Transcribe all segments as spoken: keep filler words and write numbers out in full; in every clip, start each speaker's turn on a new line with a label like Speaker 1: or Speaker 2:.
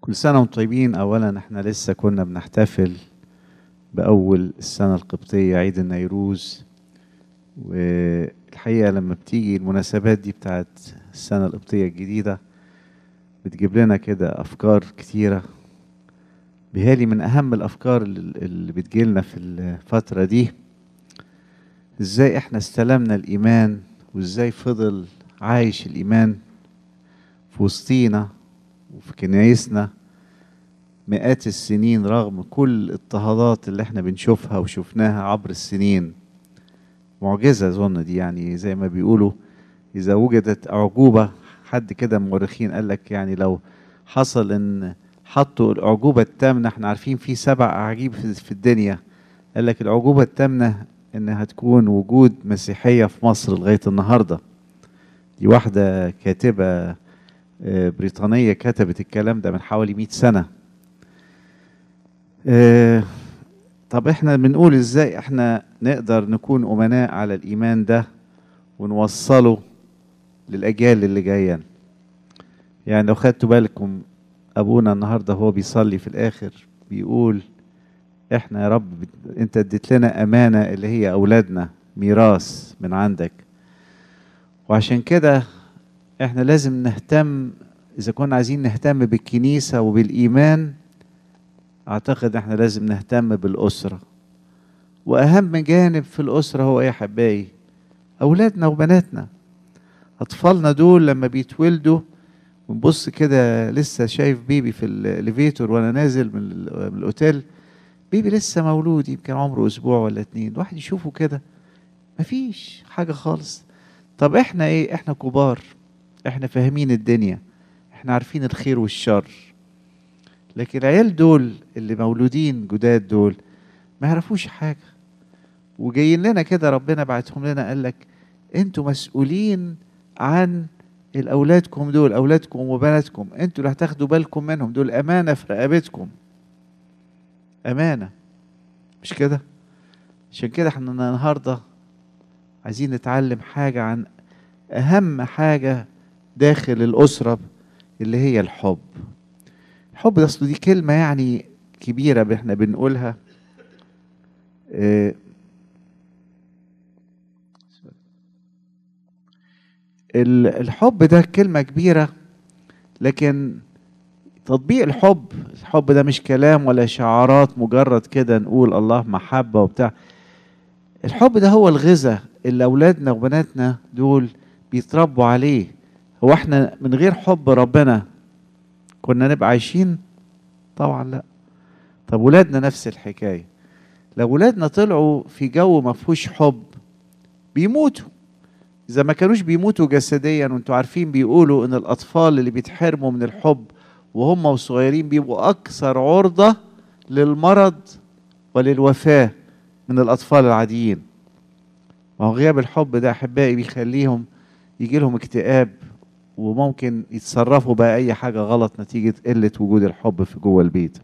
Speaker 1: كل سنة وانتم طيبين. أولا احنا لسه كنا بنحتفل بأول السنة القبطية عيد النيروز، والحقيقة لما بتيجي المناسبات دي بتاعت السنة القبطية الجديدة بتجيب لنا كده أفكار كتيرة. بيهالي من أهم الأفكار اللي بتجيلنا في الفترة دي إزاي إحنا استلمنا الإيمان، وإزاي فضل عايش الإيمان في وسطينا وفي كنايسنا مئات السنين رغم كل الاضطهادات اللي احنا بنشوفها وشفناها عبر السنين. معجزة أظن دي، يعني زي ما بيقولوا إذا وجدت أعجوبة، حد كده مؤرخين قال لك يعني لو حصل إن حطوا الأعجوبة التامنة، احنا عارفين في سبع أعاجيب في الدنيا، قال لك الأعجوبة التامنة إنها تكون وجود مسيحية في مصر لغاية النهاردة. دي واحدة كاتبة بريطانية كتبت الكلام ده من حوالي مئة سنة. اه طب احنا بنقول ازاي احنا نقدر نكون امناء على الايمان ده ونوصله للاجيال اللي جايه. يعني لو خدتوا بالكم ابونا النهارده هو بيصلي في الاخر بيقول احنا يا رب انت اديت لنا امانه اللي هي اولادنا، ميراث من عندك، وعشان كده احنا لازم نهتم. اذا كنا عايزين نهتم بالكنيسه وبالايمان، اعتقد احنا لازم نهتم بالاسره. واهم جانب في الاسره هو ايه يا حبايبي؟ اولادنا وبناتنا. اطفالنا دول لما بيتولدوا ونبص كده، لسه شايف بيبي في الاليفيتور وانا نازل من الاوتيل، بيبي لسه مولود يمكن عمره اسبوع ولا اتنين، الواحد يشوفه كده مفيش حاجه خالص. طب احنا ايه؟ احنا كبار، احنا فاهمين الدنيا، احنا عارفين الخير والشر. لكن العيال دول اللي مولودين جداد دول ما يعرفوش حاجه، وجايين لنا كده ربنا بعتهم لنا قال لك انتوا مسؤولين عن الاولادكم دول، اولادكم وبناتكم انتوا اللي هتاخدوا بالكم منهم، دول امانه في رقبتكم، امانه، مش كده؟ عشان كده احنا النهارده عايزين نتعلم حاجه عن اهم حاجه داخل الاسره اللي هي الحب. الحب ده اصل دي كلمه يعني كبيره احنا بنقولها. اه الحب ده كلمة كبيرة، لكن تطبيق الحب، الحب ده مش كلام ولا شعارات مجرد كده نقول الله محبة وبتاع. الحب ده هو الغذاء اللي أولادنا وبناتنا دول بيتربوا عليه. هو احنا من غير حب ربنا كنا نبقى عايشين؟ طبعا لا. طب ولادنا نفس الحكاية. لو ولادنا طلعوا في جو ما فيهوش حب بيموتوا. إذا ما كانوش بيموتوا جسديا، وانتوا عارفين بيقولوا إن الأطفال اللي بيتحرموا من الحب وهم صغيرين بيبقوا أكثر عرضة للمرض وللوفاة من الأطفال العاديين. ما هو غياب الحب ده أحبائي بيخليهم يجي لهم اكتئاب، وممكن يتصرفوا بقى أي حاجة غلط نتيجة قلة وجود الحب في جوه البيت.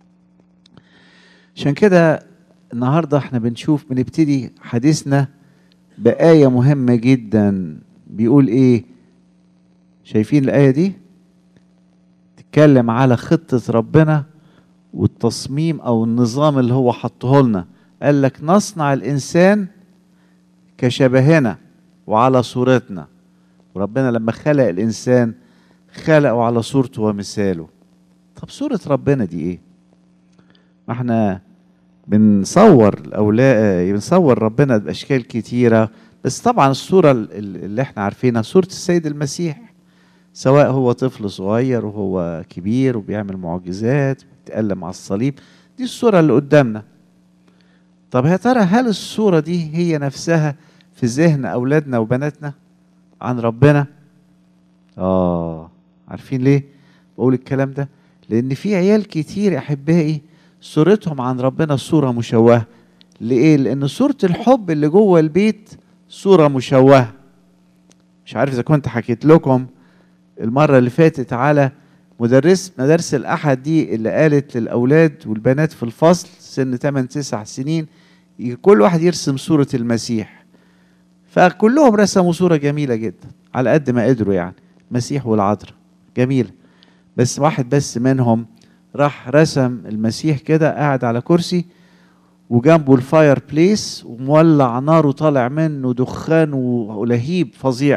Speaker 1: عشان كده النهاردة احنا بنشوف بنبتدي حديثنا بآية مهمة جدا. بيقول ايه؟ شايفين الآية دي؟ تتكلم على خطة ربنا والتصميم او النظام اللي هو حطه لنا. قال لك نصنع الانسان كشبهنا وعلى صورتنا. وربنا لما خلق الانسان خلقه على صورته ومثاله. طب صورة ربنا دي ايه؟ ما احنا بنصور الاولاد، بنصور ربنا باشكال كتيرة، بس طبعا الصورة اللي احنا عارفينها صورة السيد المسيح، سواء هو طفل صغير وهو كبير وبيعمل معجزات وبيتألم على الصليب، دي الصورة اللي قدامنا. طب يا ترى هل الصورة دي هي نفسها في ذهن أولادنا وبناتنا عن ربنا؟ آه عارفين ليه بقول الكلام ده؟ لأن في عيال كتير أحبائي صورتهم عن ربنا صورة مشوهة. لإيه؟ لأن صورة الحب اللي جوه البيت صورة مشوهة. مش عارف إذا كنت حكيت لكم المرة اللي فاتت على مدرس مدارس الأحد دي اللي قالت للأولاد والبنات في الفصل سن ثمانية تسع سنين كل واحد يرسم صورة المسيح. فكلهم رسموا صورة جميلة جدا على قد ما قدروا، يعني المسيح والعذراء جميلة. بس واحد بس منهم راح رسم المسيح كده قاعد على كرسي وجنبه الفاير بليس ومولع نار وطالع منه دخان ولهيب فظيع.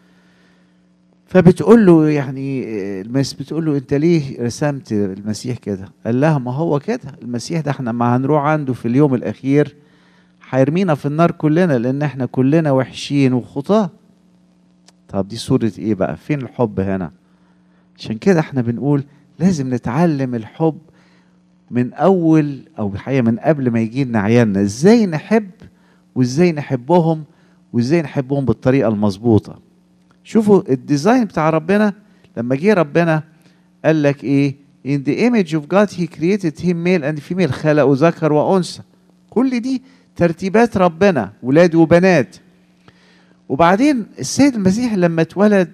Speaker 1: فبتقول له يعني المس بتقول له انت ليه رسمت المسيح كده؟ قال لها ما هو كده المسيح ده احنا ما هنروح عنده في اليوم الاخير هيرمينا في النار كلنا لان احنا كلنا وحشين وخطاه. طب دي صورة ايه بقى؟ فين الحب هنا؟ عشان كده احنا بنقول لازم نتعلم الحب من اول او الحقيقة من قبل ما يجي لنا عيالنا، ازاي نحب وازاي نحبهم وازاي نحبهم بالطريقة المظبوطة. شوفوا الديزاين بتاع ربنا لما جه ربنا قال لك ايه؟ in the image of God he created him male and female، خلقوا ذكر وانثى. كل دي ترتيبات ربنا، ولاد وبنات. وبعدين السيد المسيح لما اتولد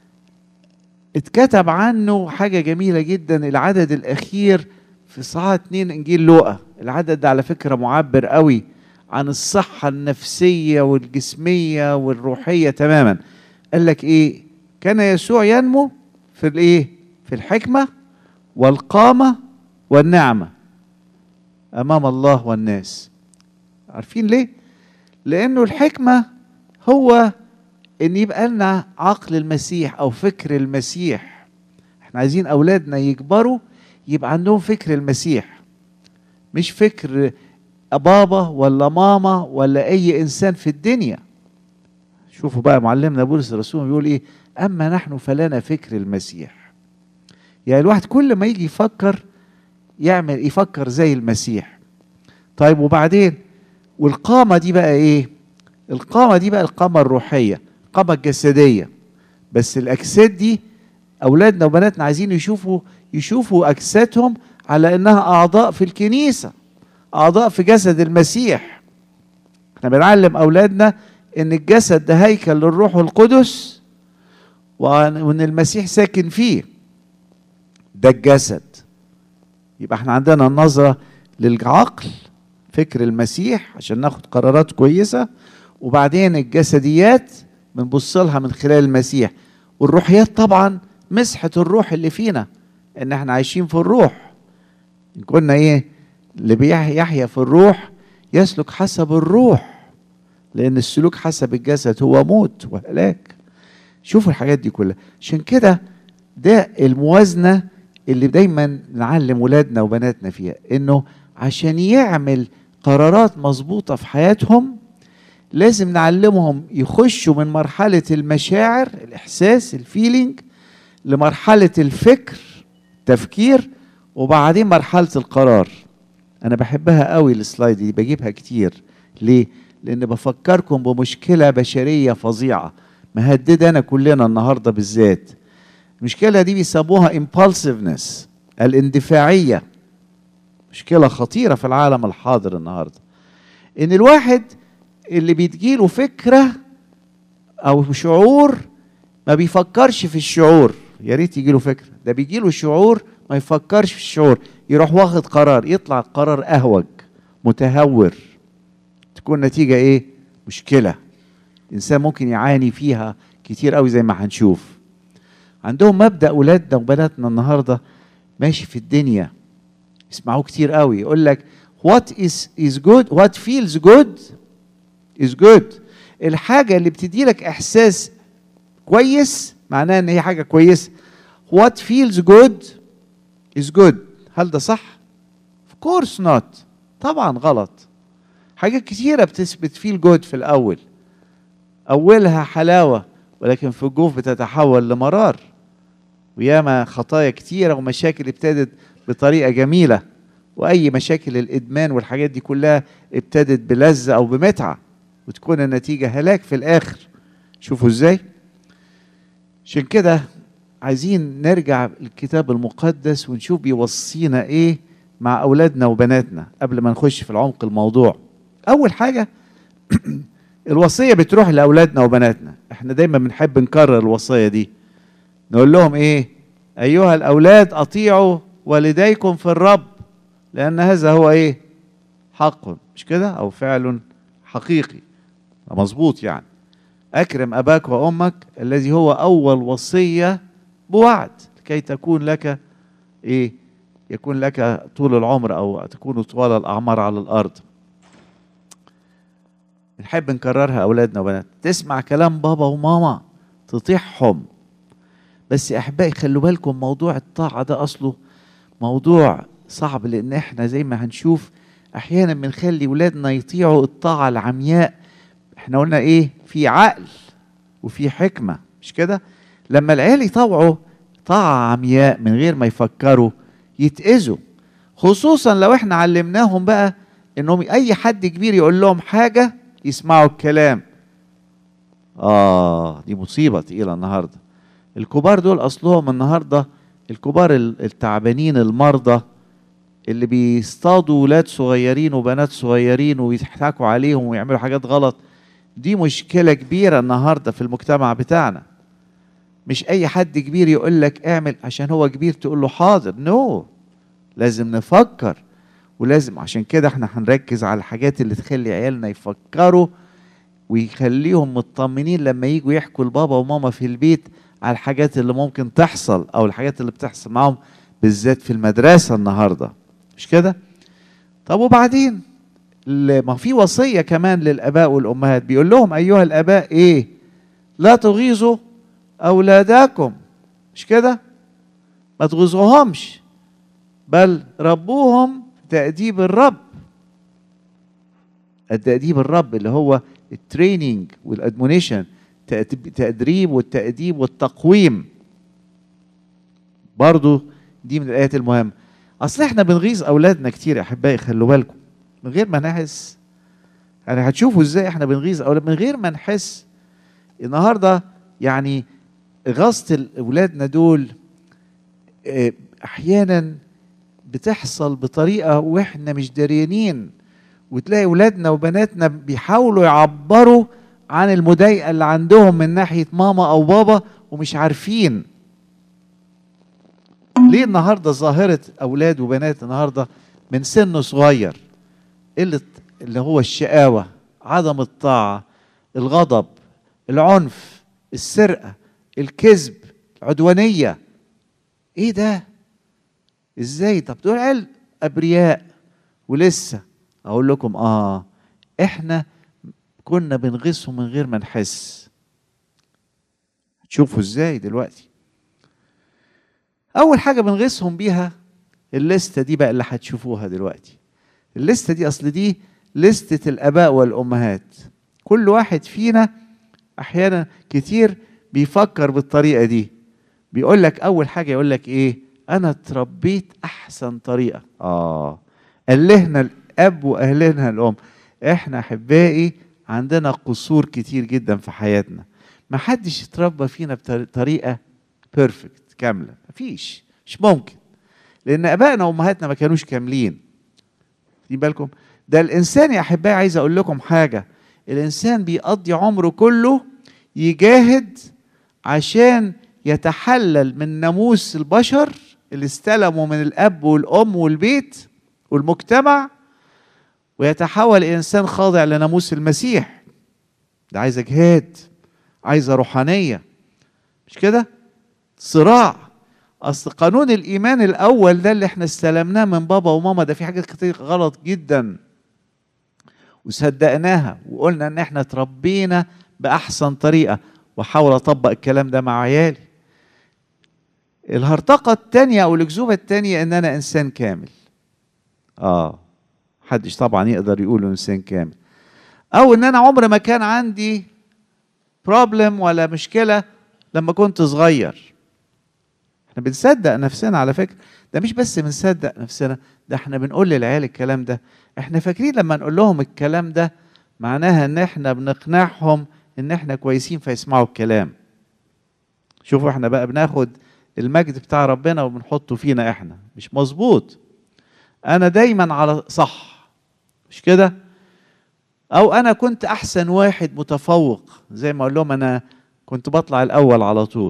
Speaker 1: اتكتب عنه حاجة جميلة جدا، العدد الأخير في صحاح اتنين إنجيل لوقا. العدد ده على فكرة معبر قوي عن الصحة النفسية والجسمية والروحية تماما. قال لك إيه؟ كان يسوع ينمو في الإيه؟ في الحكمة والقامة والنعمة أمام الله والناس. عارفين ليه؟ لأنه الحكمة هو ان يبقى لنا عقل المسيح او فكر المسيح. احنا عايزين اولادنا يكبروا يبقى عندهم فكر المسيح، مش فكر بابا ولا ماما ولا اي انسان في الدنيا. شوفوا بقى معلمنا بولس الرسول بيقول ايه؟ اما نحن فلنا فكر المسيح. يعني الواحد كل ما يجي يفكر يعمل يفكر زي المسيح. طيب وبعدين والقامة دي بقى ايه؟ القامة دي بقى القامة الروحية، القامة الجسدية. بس الأجساد دي أولادنا وبناتنا عايزين يشوفوا يشوفوا أجسادهم على إنها أعضاء في الكنيسة، أعضاء في جسد المسيح. احنا بنعلم أولادنا إن الجسد ده هيكل للروح القدس وإن المسيح ساكن فيه. ده الجسد. يبقى احنا عندنا النظرة للعقل فكر المسيح عشان ناخد قرارات كويسة، وبعدين الجسديات بنبص لها من خلال المسيح، والروحيات طبعا مسحة الروح اللي فينا ان احنا عايشين في الروح. إن كنا ايه اللي بيحيا في الروح يسلك حسب الروح، لان السلوك حسب الجسد هو موت وهلاك. شوفوا الحاجات دي كلها. عشان كده ده الموازنة اللي دايما نعلم ولادنا وبناتنا فيها، انه عشان يعمل قرارات مظبوطة في حياتهم لازم نعلمهم يخشوا من مرحلة المشاعر الإحساس الفيلينج لمرحلة الفكر تفكير، وبعدين مرحلة القرار. أنا بحبها قوي السلايد دي، بجيبها كتير. ليه؟ لأن بفكركم بمشكلة بشرية فظيعة مهددة كلنا النهاردة بالذات. المشكلة دي بيسموها impulsiveness، الاندفاعية. مشكلة خطيرة في العالم الحاضر النهاردة، إن الواحد اللي بتجيله فكرة أو شعور ما بيفكرش في الشعور. يا ريت يجيله فكرة، ده بيجيله شعور ما يفكرش في الشعور، يروح واخد قرار، يطلع قرار أهوج متهور، تكون نتيجة إيه؟ مشكلة إنسان ممكن يعاني فيها كتير قوي زي ما هنشوف. عندهم مبدأ أولادنا وبناتنا النهاردة ماشي في الدنيا اسمعوه كتير قوي، يقول لك what is is good what feels good is good. الحاجة اللي بتدي لك إحساس كويس معناها إن هي حاجة كويسة. what feels good is good. هل ده صح؟ of course not. طبعا غلط. حاجات كتيرة بتثبت feel good في الأول، أولها حلاوة ولكن في الجوف بتتحول لمرار، وياما خطايا كتيرة ومشاكل ابتدت بطريقة جميلة، وأي مشاكل الإدمان والحاجات دي كلها ابتدت بلذة أو بمتعة وتكون النتيجة هلاك في الآخر. شوفوا إزاي؟ عشان كده عايزين نرجع للكتاب المقدس ونشوف بيوصينا إيه مع أولادنا وبناتنا قبل ما نخش في العمق الموضوع. أول حاجة الوصية بتروح لأولادنا وبناتنا. احنا دايما بنحب نكرر الوصية دي، نقول لهم إيه؟ أيها الأولاد أطيعوا والديكم في الرب لأن هذا هو إيه؟ حق، مش كده؟ أو فعل حقيقي مظبوط. يعني أكرم أباك وأمك الذي هو أول وصية بوعد. كي تكون لك ايه، يكون لك طول العمر او تكون طوال الاعمار على الارض. نحب نكررها اولادنا وبنات، تسمع كلام بابا وماما تطيعهم. بس يا احبائي خلوا بالكم، موضوع الطاعه ده اصله موضوع صعب، لان احنا زي ما هنشوف احيانا بنخلي ولادنا يطيعوا الطاعه العمياء. احنا قلنا ايه، في عقل وفي حكمه، مش كده؟ لما العيال يطوعوا طاعه عمياء من غير ما يفكروا يتأذوا، خصوصا لو احنا علمناهم بقى انهم اي حد كبير يقول لهم حاجه يسمعوا الكلام. اه دي مصيبه تقيله النهارده. الكبار دول اصلهم النهارده الكبار التعبانين المرضى اللي بيصطادوا ولاد صغيرين وبنات صغيرين ويضحكوا عليهم ويعملوا حاجات غلط. دي مشكله كبيره النهارده في المجتمع بتاعنا. مش اي حد كبير يقول لك اعمل عشان هو كبير تقول له حاضر، نو no. لازم نفكر، ولازم عشان كده احنا هنركز على الحاجات اللي تخلي عيالنا يفكروا ويخليهم مطمنين لما يجوا يحكوا لبابا وماما في البيت على الحاجات اللي ممكن تحصل او الحاجات اللي بتحصل معهم بالذات في المدرسة النهاردة، مش كده؟ طب وبعدين ما في وصية كمان للآباء والأمهات، بيقول لهم أيها الآباء إيه؟ لا تغيظوا أولادكم، مش كده؟ ما تغيظوهمش بل ربوهم تأديب الرب. التأديب الرب اللي هو التريننج والادمونيشن، تدريب والتأديب والتقويم. برضو دي من الآيات المهمة. أصل احنا بنغيظ أولادنا كتير يا أحبائي، خلوا بالكم من غير ما نحس. يعني هتشوفوا ازاي احنا بنغيظ أولادنا من غير ما نحس. النهارده يعني غصة أولادنا دول أحيانا بتحصل بطريقة واحنا مش داريانين، وتلاقي ولادنا وبناتنا بيحاولوا يعبروا عن المضايقة اللي عندهم من ناحية ماما أو بابا ومش عارفين. ليه النهاردة ظاهرة أولاد وبنات النهاردة من سن صغير اللي, اللي هو الشقاوة، عدم الطاعة، الغضب، العنف، السرقة، الكذب، العدوانية؟ ايه ده؟ ازاي؟ طب دول عيال أبرياء ولسه. أقول لكم آه إحنا كنا بنغيظهم من غير ما نحس. تشوفوا إزاي دلوقتي؟ أول حاجة بنغيظهم بيها الليستة دي بقى اللي هتشوفوها دلوقتي. الليستة دي أصل دي لستة الآباء والأمهات. كل واحد فينا أحيانا كتير بيفكر بالطريقة دي. بيقول لك أول حاجة يقول لك إيه؟ أنا اتربيت أحسن طريقة. آه ألهنا الأب وأهلنا الأم. إحنا أحبائي عندنا قصور كتير جدا في حياتنا. ما حدش اتربى فينا بطريقة بيرفكت كاملة، مفيش، مش ممكن، لأن آبائنا وأمهاتنا ما كانوش كاملين. خدين بالكم؟ ده الإنسان يا أحبائي، عايز أقول لكم حاجة، الإنسان بيقضي عمره كله يجاهد عشان يتحلل من ناموس البشر اللي استلموا من الأب والأم والبيت والمجتمع، ويتحول إنسان خاضع لناموس المسيح. ده عايزة جهاد، عايزة روحانية، مش كده؟ صراع. أصل قانون الإيمان الأول ده اللي احنا استلمناه من بابا وماما ده في حاجات كتير غلط جدا وصدقناها وقلنا ان احنا اتربينا بأحسن طريقة، وحاول أطبق الكلام ده مع عيالي. الهرطقة التانية أو الأكذوبة التانية إن أنا إنسان كامل. آه محدش طبعا يقدر يقول إنسان كامل، أو إن أنا عمر ما كان عندي بروبلم ولا مشكلة لما كنت صغير. احنا بنصدق نفسنا على فكرة، ده مش بس بنصدق نفسنا، ده احنا بنقول للعيال الكلام ده. احنا فاكرين لما نقول لهم الكلام ده معناها ان احنا بنقنعهم ان احنا كويسين فيسمعوا الكلام. شوفوا احنا بقى بناخد المجد بتاع ربنا وبنحطه فينا احنا، مش مظبوط. انا دايما على صح، مش كده؟ او انا كنت احسن واحد متفوق، زي ما اقول لهم انا كنت بطلع الاول على طول.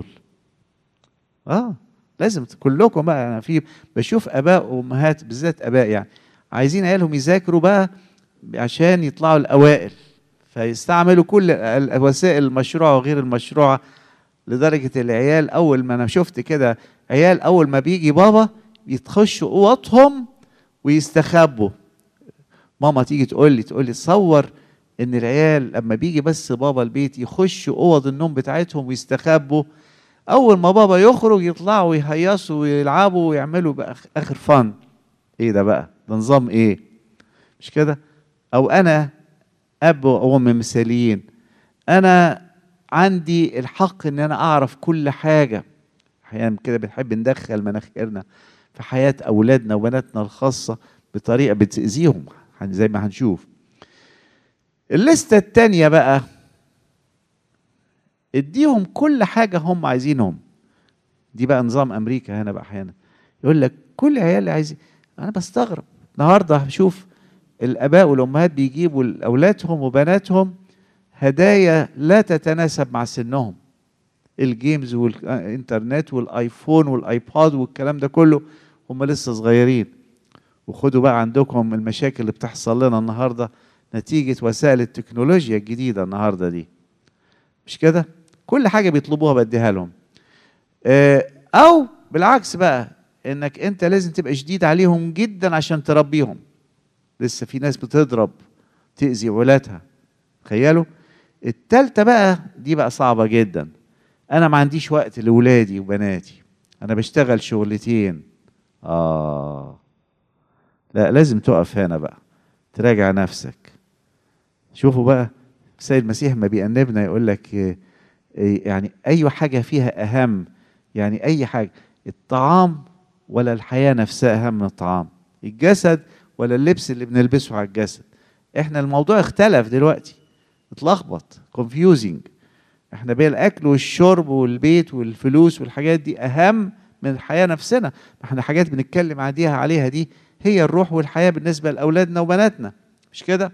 Speaker 1: اه لازم كلكم بقى. انا في بشوف اباء وامهات بالذات اباء يعني عايزين عيالهم يذاكروا بقى عشان يطلعوا الاوائل، فيستعملوا كل الوسائل المشروعه وغير المشروعه لدرجة العيال أول ما أنا شفت كده عيال أول ما بيجي بابا بيتخشوا أوضهم ويستخبوا. ماما تيجي تقول لي تقول لي تصور إن العيال لما بيجي بس بابا البيت يخشوا أوض النوم بتاعتهم ويستخبوا، أول ما بابا يخرج يطلعوا ويهيصوا ويلعبوا ويعملوا بقى آخر فن. إيه ده بقى؟ ده نظام إيه؟ مش كده؟ أو أنا أب وأم مثاليين، أنا عندي الحق إن أنا أعرف كل حاجة. أحيانا كده بنحب ندخل مناخيرنا في حياة أولادنا وبناتنا الخاصة بطريقة بتأذيهم زي ما هنشوف. الليستة التانية بقى، اديهم كل حاجة هم عايزينهم. دي بقى نظام أمريكا هنا بقى أحيانا يقول لك كل عيال اللي عايزين. أنا بستغرب النهاردة هشوف الآباء والأمهات بيجيبوا لأولادهم وبناتهم هدايا لا تتناسب مع سنهم، الجيمز والإنترنت والآيفون والآيباد والكلام ده كله، هم لسه صغيرين. وخدوا بقى عندكم المشاكل اللي بتحصل لنا النهاردة نتيجة وسائل التكنولوجيا الجديدة النهاردة دي، مش كده؟ كل حاجة بيطلبوها بديها لهم. أو بالعكس بقى إنك أنت لازم تبقى شديد عليهم جدا عشان تربيهم. لسه في ناس بتضرب تأذي ولادها، تخيلوا. التالتة بقى دي بقى صعبة جدا، أنا ما عنديش وقت لولادي وبناتي، أنا بشتغل شغلتين. آه لا، لازم تقف هنا بقى تراجع نفسك. شوفوا بقى السيد المسيح ما بيأنبنا يقول لك يعني أي حاجة فيها أهم، يعني أي حاجة، الطعام ولا الحياة نفسها أهم من الطعام، الجسد ولا اللبس اللي بنلبسه على الجسد. احنا الموضوع اختلف دلوقتي، اتلخبط، confusing. احنا بين الاكل والشرب والبيت والفلوس والحاجات دي اهم من الحياة نفسنا. احنا حاجات بنتكلم عليها عليها دي هي الروح والحياة بالنسبة لأولادنا وبناتنا، مش كده؟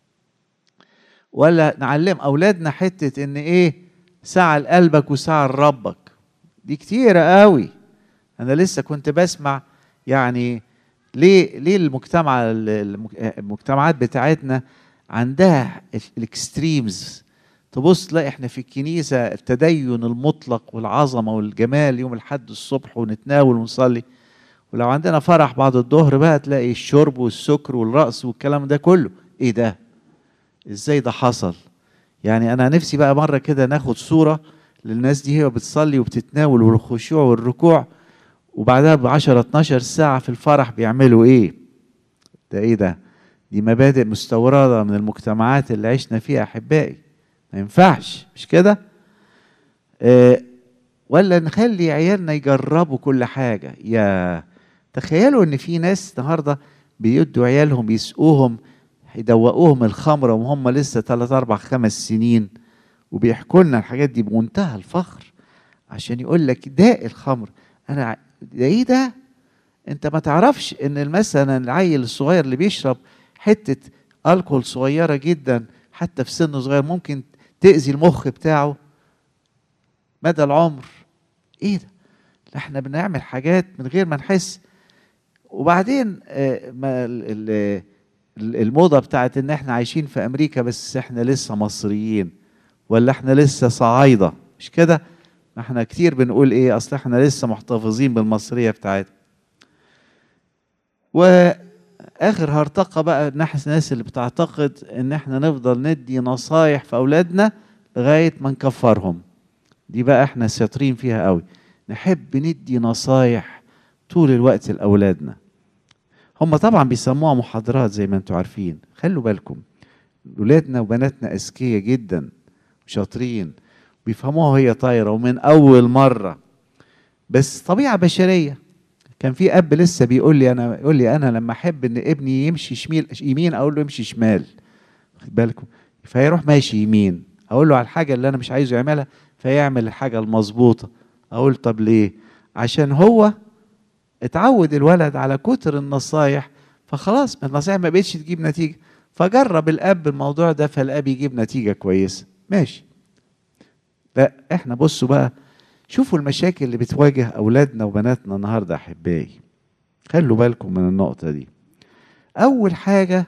Speaker 1: ولا نعلم أولادنا حتة إن إيه ساعة لقلبك وساعة لربك، دي كتيرة قوي. أنا لسه كنت بسمع يعني ليه ليه المجتمع المجتمعات بتاعتنا عندها الاكستريمز. تبص تلاقي احنا في الكنيسة التدين المطلق والعظمة والجمال يوم الحد الصبح ونتناول ونصلي، ولو عندنا فرح بعد الظهر بقى تلاقي الشرب والسكر والرقص والكلام ده كله. ايه ده؟ ازاي ده حصل؟ يعني انا نفسي بقى مرة كده ناخد صورة للناس دي هي بتصلي وبتتناول والخشوع والركوع، وبعدها بعشرة اتناشر ساعة في الفرح بيعملوا ايه؟ ده ايه ده؟ دي مبادئ مستوردة من المجتمعات اللي عشنا فيها احبائي، ما ينفعش، مش كده؟ اه ولا نخلي عيالنا يجربوا كل حاجة. يا تخيلوا ان في ناس النهارده بيدوا عيالهم يسقوهم يدوقوهم الخمرة وهم لسه ثلاث أربع خمس سنين، وبيحكوا لنا الحاجات دي بمنتهى الفخر عشان يقول لك ده الخمر. انا ده ايه ده؟ انت ما تعرفش ان مثلا العيل الصغير اللي بيشرب حتة الكحول صغيرة جدا حتى في سن صغير ممكن تأذي المخ بتاعه مدى العمر. ايه ده؟ احنا بنعمل حاجات من غير ما نحس. وبعدين آه ما الموضة بتاعت ان احنا عايشين في امريكا بس احنا لسه مصريين، ولا احنا لسه صعايدة، مش كده؟ احنا كتير بنقول ايه، اصل احنا لسه محتفظين بالمصرية بتاعتنا. واخر هرطقة بقى نحس الناس اللي بتعتقد ان احنا نفضل ندي نصايح في اولادنا لغاية ما نكفرهم. دي بقى احنا شاطرين فيها قوي، نحب ندي نصايح طول الوقت لاولادنا. هم طبعا بيسموها محاضرات زي ما انتم عارفين. خلوا بالكم ولادنا وبناتنا اذكياء جدا وشاطرين بيفهموها وهي طايره ومن اول مره، بس طبيعه بشريه. كان في اب لسه بيقول لي انا يقول لي انا لما احب ان ابني يمشي شمال يمين اقول له يمشي شمال، خد بالكم، فيروح ماشي يمين، اقول له على الحاجه اللي انا مش عايزه يعملها فيعمل الحاجه المظبوطه. اقول طب ليه؟ عشان هو اتعود الولد على كتر النصايح، فخلاص النصايح ما بقتش تجيب نتيجه، فجرب الاب الموضوع ده فالاب يجيب نتيجه كويسه، ماشي. لا احنا بصوا بقى، شوفوا المشاكل اللي بتواجه اولادنا وبناتنا النهارده احبائي. خلوا بالكم من النقطه دي. اول حاجه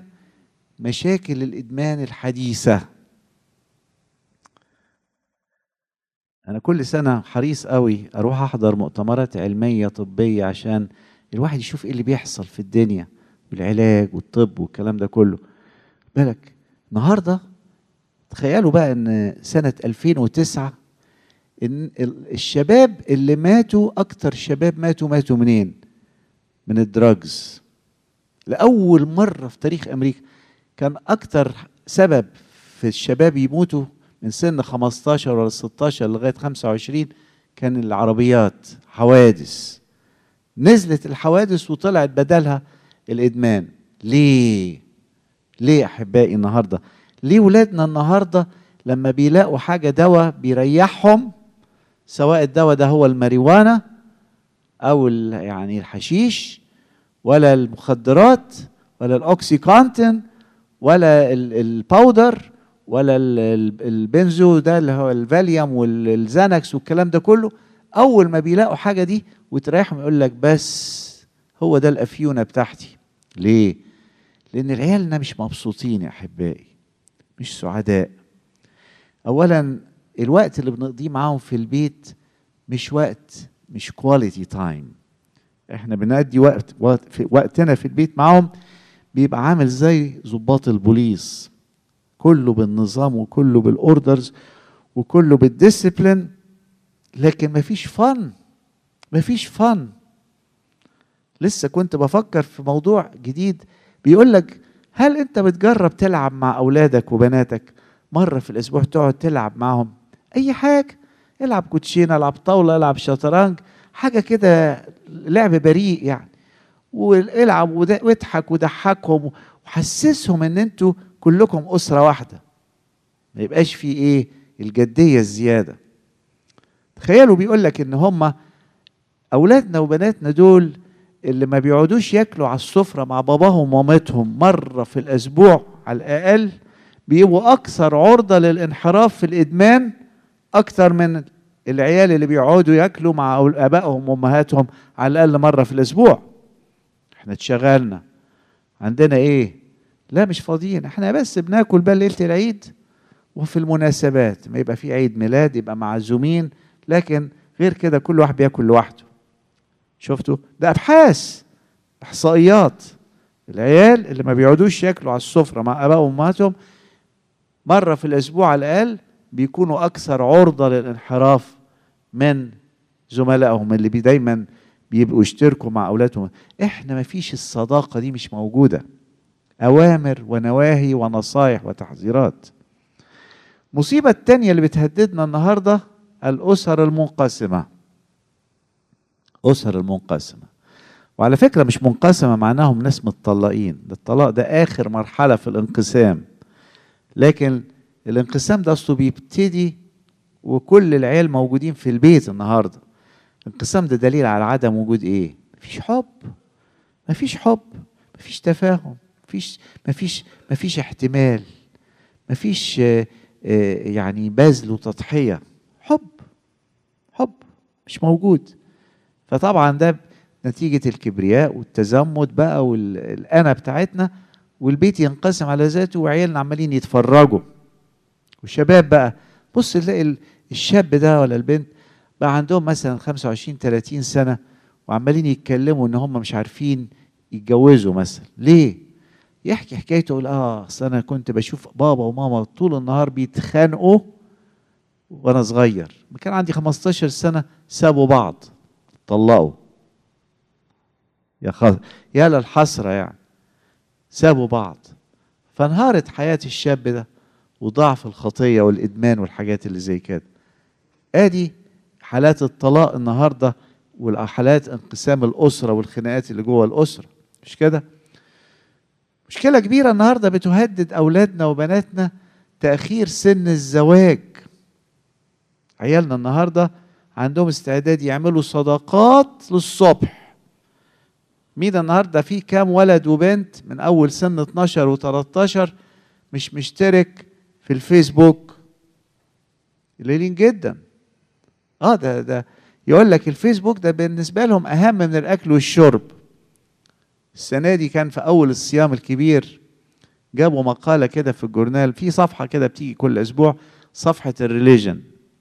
Speaker 1: مشاكل الادمان الحديثه. انا كل سنه حريص قوي اروح احضر مؤتمرات علميه طبيه عشان الواحد يشوف ايه اللي بيحصل في الدنيا والعلاج والطب والكلام ده كله. بالك النهارده تخيلوا بقى ان سنه ألفين وتسعة ان الشباب اللي ماتوا، اكتر شباب ماتوا ماتوا منين؟ من الدراجز. لاول مره في تاريخ امريكا كان اكتر سبب في الشباب يموتوا من سن خمستاشر ولا ستاشر لغايه خمسة وعشرين كان العربيات، حوادث. نزلت الحوادث وطلعت بدلها الادمان. ليه؟ ليه احبائي النهارده؟ ليه ولادنا النهارده لما بيلاقوا حاجه دواء بيريحهم، سواء الدواء ده هو الماريجوانا او يعني الحشيش ولا المخدرات ولا الاوكسيكونتين ولا الباودر ولا البنزو ده اللي هو الفاليوم والزانكس والكلام ده كله، اول ما بيلاقوا حاجه دي وتريحهم يقول لك بس هو ده الافيونه بتاعتي. ليه؟ لان عيالنا مش مبسوطين يا احبائي، مش سعداء. اولا الوقت اللي بنقضيه معاهم في البيت مش وقت، مش كواليتي تايم. احنا بنقضي وقت, وقت في وقتنا في البيت معاهم بيبقى عامل زي ضباط البوليس، كله بالنظام وكله بالاوردرز وكله بالديسيبلين، لكن مفيش فن، مفيش فن. لسه كنت بفكر في موضوع جديد بيقول لك هل انت بتجرب تلعب مع اولادك وبناتك مره في الاسبوع، تقعد تلعب معهم اي حاجه، العب كوتشينه، العب طاوله، العب شطرنج، حاجه كده لعب بريء يعني، والعب واضحك وضحكهم وحسسهم ان انتوا كلكم اسره واحده، ما يبقاش في ايه الجديه الزياده. تخيلوا بيقول لك ان هم اولادنا وبناتنا دول اللي ما بيقعدوش ياكلوا على السفره مع باباهم ومامتهم مره في الاسبوع على الاقل بيبقوا اكثر عرضه للانحراف في الادمان اكثر من العيال اللي بيقعدوا ياكلوا مع ابائهم وامهاتهم على الاقل مره في الاسبوع. احنا اتشغلنا، عندنا ايه؟ لا مش فاضيين، احنا بس بناكل بقى ليله العيد وفي المناسبات، ما يبقى في عيد ميلاد يبقى معزومين، لكن غير كده كل واحد بياكل لوحده. شفتوا؟ ده ابحاث، احصائيات. العيال اللي ما بيقعدوش ياكلوا على السفره مع ابائهم وامهاتهم مره في الاسبوع على الاقل بيكونوا اكثر عرضه للانحراف من زملائهم اللي بي دايما بيبقوا يشتركوا مع اولادهم. احنا ما فيش الصداقه دي، مش موجوده. اوامر ونواهي ونصايح وتحذيرات. المصيبه الثانيه اللي بتهددنا النهارده الاسر المنقسمه. اسر المنقسمه، وعلى فكره مش منقسمه معناهم ناس متطلقين، ده الطلاق ده اخر مرحله في الانقسام، لكن الانقسام ده اصله بيبتدي وكل العيال موجودين في البيت النهارده. الانقسام ده دليل على عدم وجود ايه؟ مفيش حب، مفيش حب، مفيش تفاهم، مفيش مفيش مفيش احتمال، مفيش آه آه يعني بذل وتضحيه. حب حب مش موجود. فطبعا ده نتيجه الكبرياء والتزمت بقى والانا بتاعتنا، والبيت ينقسم على ذاته وعيالنا عمالين يتفرجوا. والشباب بقى بص تلاقي الشاب ده ولا البنت بقى عندهم مثلا خمسة وعشرين ثلاثين سنه وعمالين يتكلموا ان هم مش عارفين يتجوزوا مثلا. ليه؟ يحكي حكايته يقول اه اصل انا كنت بشوف بابا وماما طول النهار بيتخانقوا وانا صغير، كان عندي خمستاشر سنه سابوا بعض طلقوا. يا خ... يا للحسره يعني، سابوا بعض. فانهارت حياه الشاب ده وضعف الخطيه والادمان والحاجات اللي زي كده. ادي حالات الطلاق النهارده والحالات انقسام الاسره والخناقات اللي جوه الاسره، مش كده؟ مشكله كبيره النهارده بتهدد اولادنا وبناتنا، تاخير سن الزواج. عيالنا النهارده عندهم استعداد يعملوا صداقات للصبح. مين النهارده في كام ولد وبنت من اول سن اتناشر وتلتاشر مش مشترك في الفيسبوك؟ قليلين جدا. اه ده ده يقول لك الفيسبوك ده بالنسبه لهم اهم من الاكل والشرب. السنه دي كان في اول الصيام الكبير جابوا مقاله كده في الجورنال، في صفحه كده بتيجي كل اسبوع، صفحه الريليجن،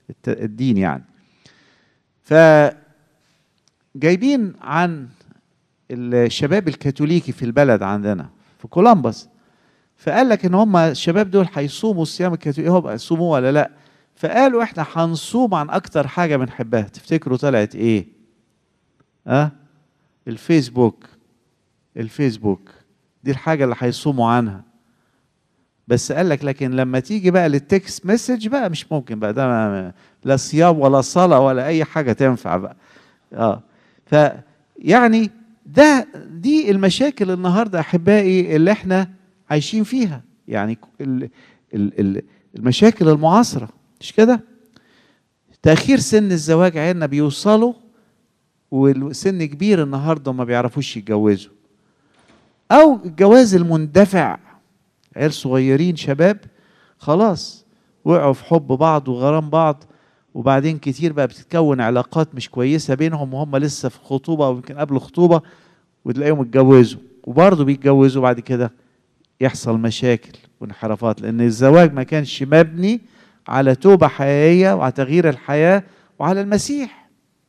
Speaker 1: الدين يعني. ف جايبين عن الشباب الكاثوليكي في البلد عندنا في كولومبوس، فقال لك ان هم الشباب دول هيصوموا الصيام الكاثوليكي، هو بقى يصوموا ولا لا؟ فقالوا احنا هنصوم عن اكتر حاجه بنحبها. تفتكروا طلعت ايه؟ اه الفيسبوك. الفيسبوك دي الحاجه اللي هيصوموا عنها. بس قال لك لكن لما تيجي بقى للتكست مسج بقى مش ممكن بقى، ده ما لا صيام ولا صلاه ولا اي حاجه تنفع بقى. اه فيعني ده دي المشاكل النهارده احبائي اللي احنا عايشين فيها، يعني ال ال المشاكل المعاصره مش كده؟ تاخير سن الزواج، عيالنا بيوصلوا والسن كبير النهارده وما بيعرفوش يتجوزوا، او الجواز المندفع، عيال صغيرين شباب خلاص وقعوا في حب بعض وغرام بعض، وبعدين كتير بقى بتتكون علاقات مش كويسة بينهم وهم لسه في خطوبة أو يمكن قبل خطوبة، وتلاقيهم اتجوزوا وبرضه بيتجوزوا بعد كده يحصل مشاكل وانحرافات، لأن الزواج ما كانش مبني على توبة حقيقية وعلى تغيير الحياة وعلى المسيح.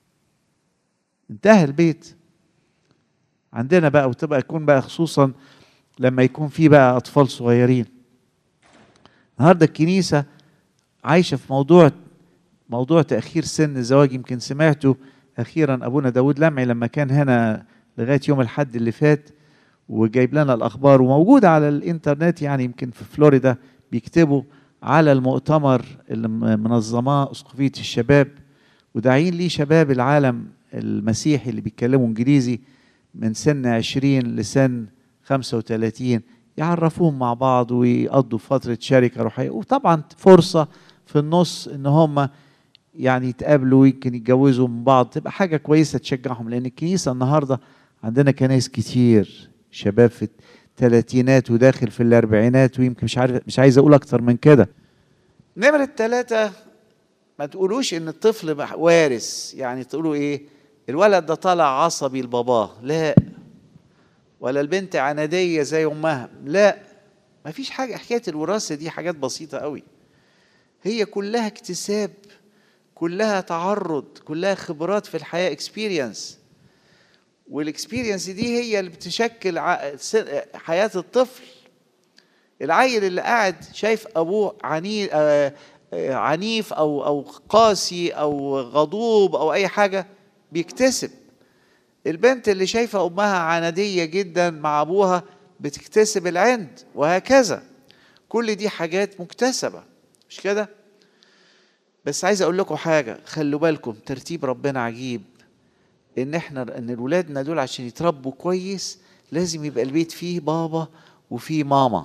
Speaker 1: انتهى البيت عندنا بقى، وتبقى يكون بقى خصوصا لما يكون في بقى أطفال صغيرين. النهارده الكنيسة عايشة في موضوع موضوع تأخير سن الزواج. يمكن سمعته أخيرا أبونا داود لمعي لما كان هنا لغاية يوم الحد اللي فات وجايب لنا الأخبار، وموجودة على الإنترنت، يعني يمكن في فلوريدا بيكتبوا على المؤتمر اللي منظماه أسقفية الشباب وداعين ليه شباب العالم المسيحي اللي بيتكلموا إنجليزي من سن عشرين لسن خمسة وثلاثين، يعرفوهم مع بعض ويقضوا فترة شركة روحية، وطبعا فرصة في النص إن هم يعني يتقابلوا ويمكن يتجوزوا من بعض، تبقى حاجة كويسة تشجعهم. لأن الكنيسة النهاردة عندنا كنايس كتير شباب في الثلاثينات وداخل في الأربعينات، ويمكن مش عارف مش عايز أقول أكتر من كده. نمرة ثلاثة، ما تقولوش إن الطفل وارث، يعني تقولوا إيه الولد ده طالع عصبي لباباه، لا، ولا البنت عنادية زي أمها، لا، ما فيش حاجة. حكاية الوراثة دي حاجات بسيطة قوي، هي كلها اكتساب، كلها تعرض، كلها خبرات في الحياة، اكسبيرينس، والاكسبيرينس دي هي اللي بتشكل حياة الطفل. العيل اللي قاعد شايف أبوه عنيف عنيف أو أو قاسي أو غضوب أو أي حاجة بيكتسب. البنت اللي شايفة أمها عنادية جدا مع أبوها بتكتسب العند، وهكذا. كل دي حاجات مكتسبة مش كده؟ بس عايز أقول لكم حاجة، خلوا بالكم ترتيب ربنا عجيب، إن إحنا إن الولادنا دول عشان يتربوا كويس لازم يبقى البيت فيه بابا وفيه ماما.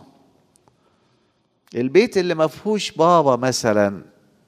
Speaker 1: البيت اللي ما فيهوش بابا مثلا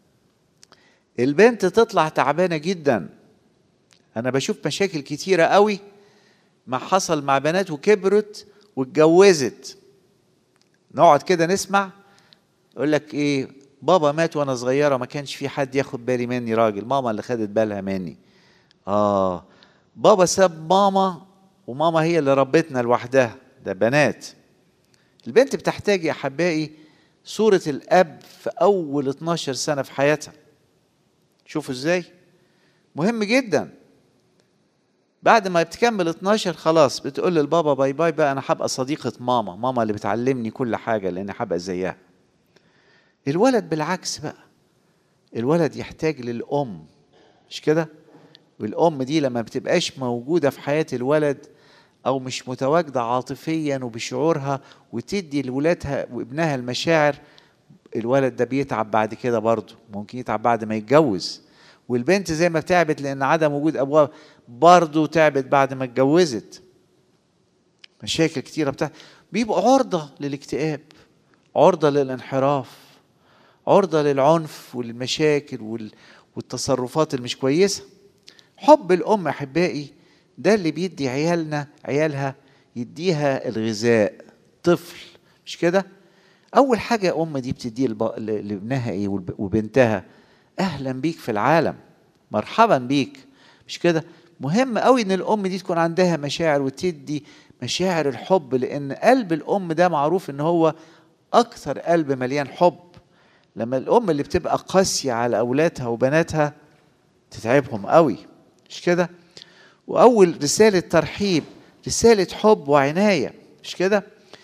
Speaker 1: البنت تطلع تعبانة جدا. أنا بشوف مشاكل كتيرة قوي ما حصل مع بنات وكبرت واتجوزت، نقعد كده نسمع يقول لك إيه، بابا مات وأنا صغيرة ما كانش في حد ياخد بالي مني، راجل، ماما اللي خدت بالها مني. آه بابا ساب ماما وماما هي اللي ربتنا لوحدها، ده بنات. البنت بتحتاج يا أحبائي صورة الأب في أول اتناشر سنة في حياتها. شوفوا إزاي مهم جدا. بعد ما بتكمل اتناشر خلاص بتقول للبابا باي باي بقى، أنا هبقى صديقة ماما، ماما اللي بتعلمني كل حاجة لأني هبقى زيها. الولد بالعكس بقى، الولد يحتاج للأم مش كده؟ والأم دي لما بتبقاش موجودة في حياة الولد أو مش متواجدة عاطفيا وبشعورها وتدي لولادها وابنها المشاعر، الولد ده بيتعب بعد كده برضه، ممكن يتعب بعد ما يتجوز. والبنت زي ما تعبت لأن عدم وجود أبوها برضه تعبت بعد ما اتجوزت. مشاكل كتيرة بتاع بيبقوا عرضة للاكتئاب، عرضة للانحراف، عرضة للعنف والمشاكل والتصرفات المش كويسة. حب الأم أحبائي ده اللي بيدي عيالنا عيالها يديها الغذاء. طفل مش كده؟ أول حاجة أم دي بتديه لابنها إيه وبنتها؟ أهلا بيك في العالم، مرحبا بيك مش كده؟ مهم قوي إن الأم دي تكون عندها مشاعر وتدي مشاعر الحب، لأن قلب الأم ده معروف إن هو أكثر قلب مليان حب. لما الام اللي بتبقى قاسيه على اولادها وبناتها تتعبهم قوي، مش كده؟ واول رساله ترحيب رساله حب وعنايه، مش كده؟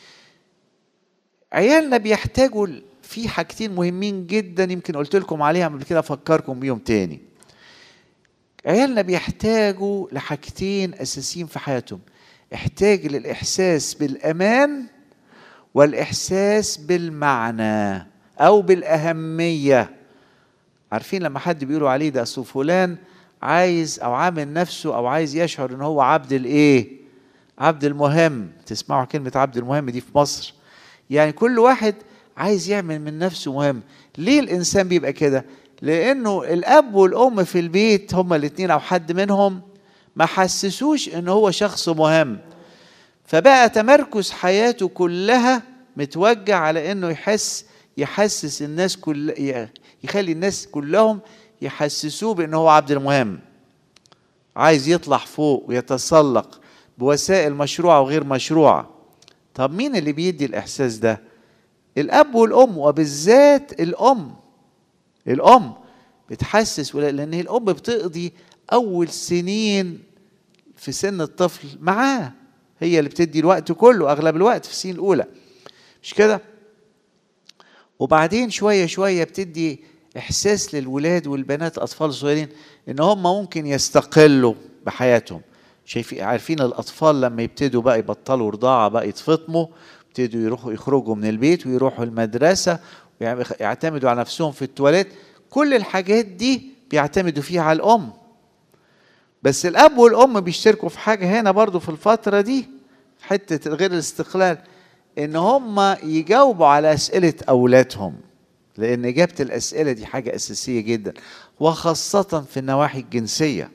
Speaker 1: عيالنا بيحتاجوا في حاجتين مهمين جدا، يمكن قلت لكم عليهم قبل كده، افكركم بيهم تاني. عيالنا بيحتاجوا لحاجتين اساسيين في حياتهم، احتاج للاحساس بالامان والاحساس بالمعنى او بالاهميه. عارفين لما حد بيقولوا عليه ده اصل فلان عايز او عامل نفسه او عايز يشعر ان هو عبد الايه؟ عبد المهم. تسمعوا كلمه عبد المهم دي في مصر؟ يعني كل واحد عايز يعمل من نفسه مهم. ليه الانسان بيبقى كده؟ لانه الاب والام في البيت هما الاثنين او حد منهم ما حسسوش ان هو شخص مهم، فبقى تمركز حياته كلها متوجه على انه يحس يحسس الناس كل يخلي الناس كلهم يحسسوه بانه هو عبد المهم، عايز يطلع فوق ويتسلق بوسائل مشروعه وغير مشروعه. طب مين اللي بيدي الاحساس ده؟ الاب والام، وبالذات الام. الام بتحسس، لان الام بتقضي اول سنين في سن الطفل معاه، هي اللي بتدي الوقت كله اغلب الوقت في السنين الاولى، مش كده؟ وبعدين شويه شويه بتدي احساس للولاد والبنات اطفال صغيرين ان هم ممكن يستقلوا بحياتهم. شايفين عارفين الاطفال لما يبتدوا بقى يبطلوا رضاعه بقى يتفطموا، يبتدوا يروحوا يخرجوا من البيت ويروحوا المدرسه ويعتمدوا على نفسهم في التواليت، كل الحاجات دي بيعتمدوا فيها على الام. بس الاب والام بيشتركوا في حاجه هنا برضو في الفتره دي، حته غير الاستقلال، ان هم يجاوبوا على اسئله اولادهم، لان اجابه الاسئله دي حاجه اساسيه جدا، وخاصه في النواحي الجنسيه.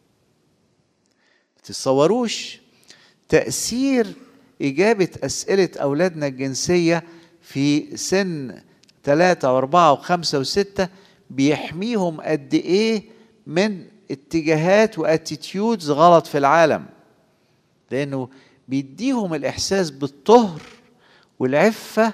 Speaker 1: تتصوروش تاثير اجابه اسئله اولادنا الجنسيه في سن ثلاثة واربعة وخمسة وستة بيحميهم قد ايه من اتجاهات واتيتيودز غلط في العالم، لانه بيديهم الاحساس بالطهر والعفة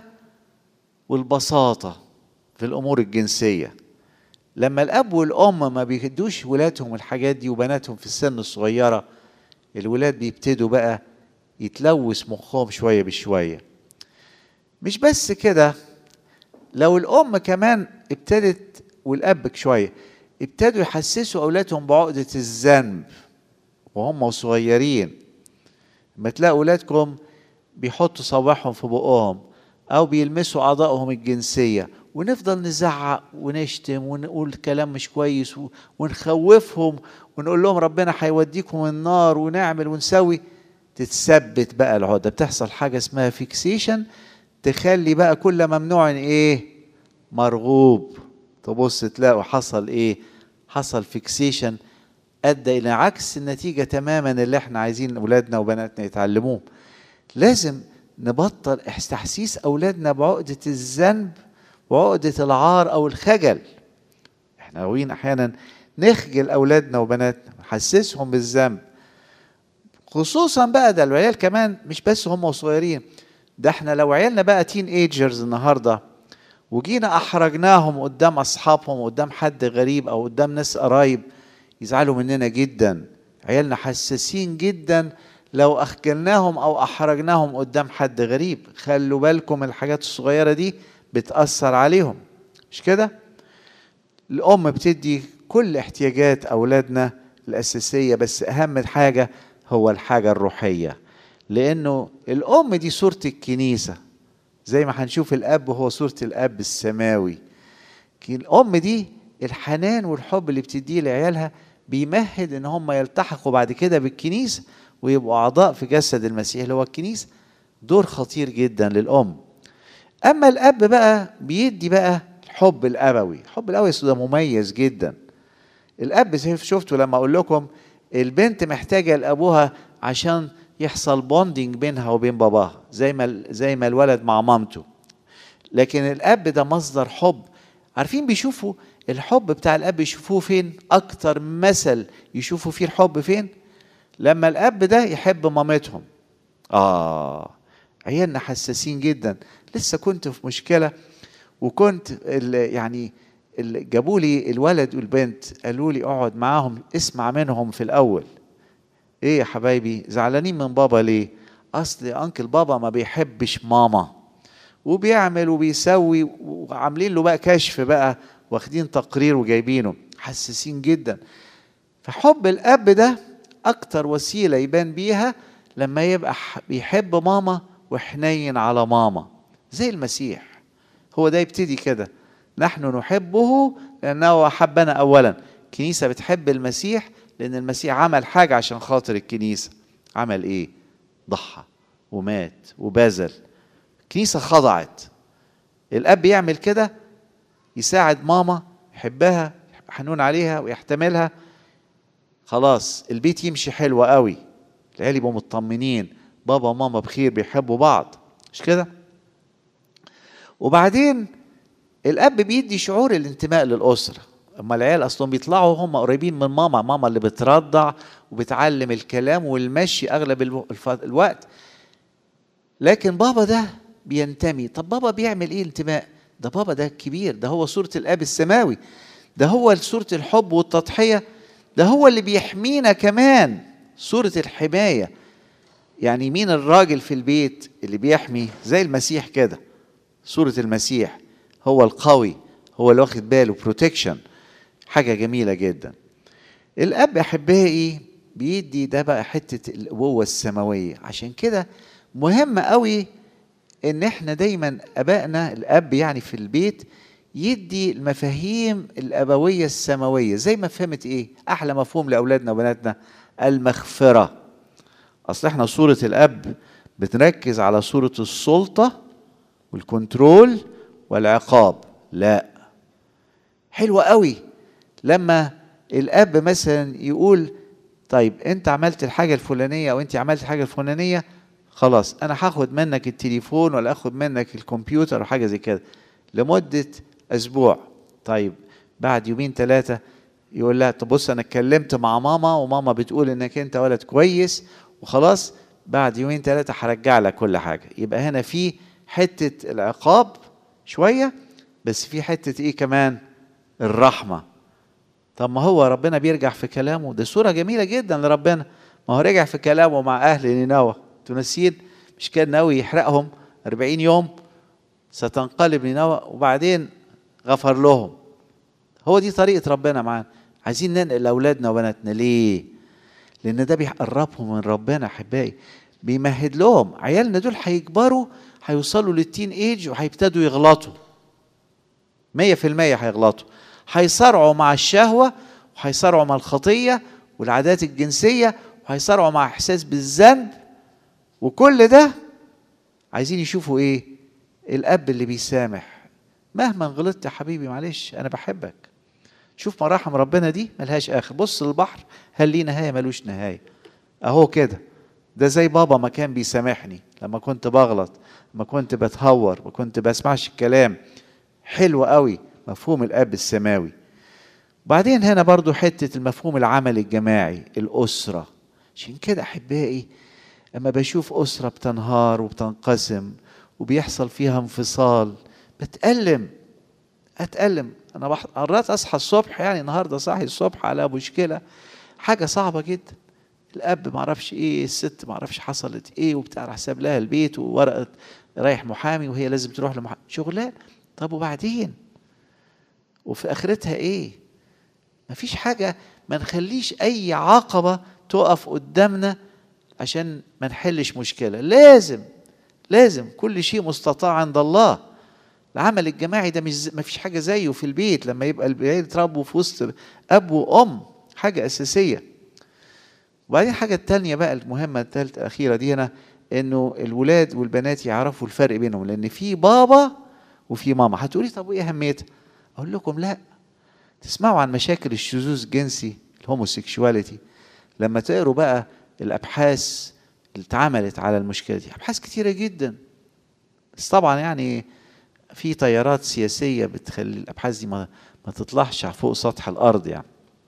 Speaker 1: والبساطة في الامور الجنسية. لما الاب والام ما بيدوش ولادهم الحاجات دي وبناتهم في السن الصغيرة، الولاد بيبتدوا بقى يتلوث مخهم شوية بشوية. مش بس كده، لو الام كمان ابتدت والاب شوية ابتدوا يحسسوا اولادهم بعقدة الذنب وهم صغيرين. لما تلاقوا اولادكم بيحطوا صوابعهم في بقهم او بيلمسوا اعضائهم الجنسيه ونفضل نزعق ونشتم ونقول كلام مش كويس ونخوفهم ونقول لهم ربنا هيوديكم النار ونعمل ونسوي، تتثبت بقى العقده. بتحصل حاجه اسمها فيكسيشن تخلي بقى كل ممنوع ايه؟ مرغوب. تبص تلاقوا حصل ايه؟ حصل فيكسيشن ادى الى عكس النتيجه تماما اللي احنا عايزين اولادنا وبناتنا يتعلموه. لازم نبطل تحسيس اولادنا بعقده الذنب وعقده العار او الخجل. احنا قويين احيانا نخجل اولادنا وبناتنا نحسسهم بالذنب، خصوصا بقى ده العيال كمان مش بس هم صغيرين، ده احنا لو عيالنا بقى تين ايجرز النهارده وجينا احرجناهم قدام اصحابهم وقدام حد غريب او قدام ناس قرايب يزعلوا مننا جدا. عيالنا حساسين جدا لو اخجلناهم او احرجناهم قدام حد غريب. خلوا بالكم الحاجات الصغيره دي بتاثر عليهم، مش كده؟ الام بتدي كل احتياجات اولادنا الاساسيه، بس اهم حاجه هو الحاجه الروحيه، لانه الام دي صوره الكنيسه، زي ما هنشوف الاب هو صوره الاب السماوي. الام دي الحنان والحب اللي بتديه لعيالها بيمهد ان هم يلتحقوا بعد كده بالكنيسه ويبقوا اعضاء في جسد المسيح اللي هو الكنيسه. دور خطير جدا للام. اما الاب بقى بيدي بقى الحب الابوي. الحب الابوي ده مميز جدا. الاب شفتوا لما اقول لكم البنت محتاجه لابوها عشان يحصل بوندينج بينها وبين باباها زي ما زي ما الولد مع مامته، لكن الاب ده مصدر حب. عارفين بيشوفوا الحب بتاع الاب يشوفوه فين؟ اكتر مثل يشوفوا فيه الحب فين؟ لما الاب ده يحب مامتهم. اه عيالنا حساسين جدا. لسه كنت في مشكله وكنت يعني جابوا لي الولد والبنت قالوا لي اقعد معاهم اسمع منهم في الاول. ايه يا حبايبي زعلانين من بابا ليه؟ اصل انكل بابا ما بيحبش ماما وبيعمل وبيسوي، وعاملين له بقى كشف بقى، واخدين تقرير وجايبينه، حساسين جدا. فحب الاب ده اكتر وسيله يبان بيها لما يبقى بيحب ماما وحنين على ماما زي المسيح. هو ده يبتدي كده، نحن نحبه لأنه أحبنا أولا. الكنيسة بتحب المسيح لأن المسيح عمل حاجة عشان خاطر الكنيسة. عمل إيه؟ ضحى ومات وبذل. الكنيسة خضعت. الأب يعمل كده يساعد ماما، يحبها، حنون عليها ويحتملها، خلاص البيت يمشي حلو قوي، العيال يبقوا مطمنين، بابا وماما بخير بيحبوا بعض، مش كده؟ وبعدين الاب بيدي شعور الانتماء للاسره. اما العيال اصلا بيطلعوا هم قريبين من ماما، ماما اللي بترضع وبتعلم الكلام والمشي اغلب الوقت، لكن بابا ده بينتمي. طب بابا بيعمل ايه انتماء؟ ده بابا ده كبير، ده هو صورة الاب السماوي، ده هو صورة الحب والتضحية، ده هو اللي بيحمينا كمان، صورة الحماية. يعني مين الراجل في البيت اللي بيحمي؟ زي المسيح كده، صورة المسيح، هو القوي، هو اللي واخد باله، بروتكشن، حاجة جميلة جدا. الأب أحبائي بيدي ده بقى حتة الأبوة السماوية. عشان كده مهم قوي إن إحنا دايما أبائنا الأب يعني في البيت يدي المفاهيم الأبوية السماوية. زي ما فهمت إيه؟ أحلى مفهوم لأولادنا وبناتنا المغفرة. أصل إحنا صورة الأب بتركز على صورة السلطة والكنترول والعقاب. لا، حلوة قوي لما الاب مثلا يقول طيب انت عملت الحاجة الفلانية او انت عملت الحاجة الفلانية، خلاص انا هاخد منك التليفون ولا اخد منك الكمبيوتر او حاجة زي كده لمدة اسبوع. طيب بعد يومين ثلاثة يقول لها طب بص انا اتكلمت مع ماما وماما بتقول انك انت ولد كويس وخلاص، بعد يومين ثلاثة هرجع لك كل حاجة. يبقى هنا في حتة العقاب شوية، بس في حتة ايه كمان؟ الرحمة. طب ما هو ربنا بيرجع في كلامه، ده صورة جميلة جدا لربنا. ما هو رجع في كلامه مع أهل نينوى، تنسين مش كان ناوي يحرقهم أربعين يوم؟ ستنقلب نينوى وبعدين غفر لهم. هو دي طريقة ربنا معانا. عايزين ننقل أولادنا وبناتنا ليه؟ لأن ده بيقربهم من ربنا أحبائي، بيمهد لهم. عيالنا دول هيكبروا هيوصلوا للتين ايج وهيبتدوا يغلطوا، مية في المية هيغلطوا، هيصارعوا مع الشهوة وهيصارعوا مع الخطية والعادات الجنسية وهيصارعوا مع إحساس بالذنب، وكل ده عايزين يشوفوا إيه؟ الأب اللي بيسامح. مهما غلطت يا حبيبي معلش أنا بحبك. شوف مراحم ربنا دي ملهاش آخر. بص للبحر هل ليه نهاية؟ ملوش نهاية. أهو كده، ده زي بابا ما كان بيسامحني لما كنت بغلط، لما كنت بتهور، ما كنت بسمعش الكلام. حلو قوي مفهوم الأب السماوي. بعدين هنا برضو حتة المفهوم العمل الجماعي، الأسرة. عشان كده أحبائي أما بشوف أسرة بتنهار وبتنقسم وبيحصل فيها انفصال بتألم، أتألم. أنا مرات أصحى الصبح، يعني النهاردة صاحي الصبح على مشكلة، حاجة صعبة جدا. الأب معرفش إيه، الست معرفش حصلت إيه وبتاع، حساب لها البيت وورقة رايح محامي وهي لازم تروح لمحامي، شغلان. طب وبعدين؟ وفي آخرتها إيه؟ مفيش حاجة. ما نخليش أي عقبة تقف قدامنا عشان ما نحلش مشكلة. لازم لازم كل شيء مستطاع عند الله. العمل الجماعي ده مش مفيش حاجة زيه في البيت لما يبقى العيال يتربوا في وسط أب وأم، حاجة أساسية. وبعدين حاجة التانية بقى المهمة الثالثة الأخيرة دي هنا، إنه الولاد والبنات يعرفوا الفرق بينهم، لأن في بابا وفي ماما. هتقولي طب وإيه أهميتها؟ أقول لكم لا، تسمعوا عن مشاكل الشذوذ الجنسي، الهوموسيكشواليتي، لما تقروا بقى الأبحاث اللي اتعملت على المشكلة دي، أبحاث كتيرة جدا. بس طبعا يعني في تيارات سياسية بتخلي الأبحاث دي ما, ما تطلعش فوق سطح الأرض يعني.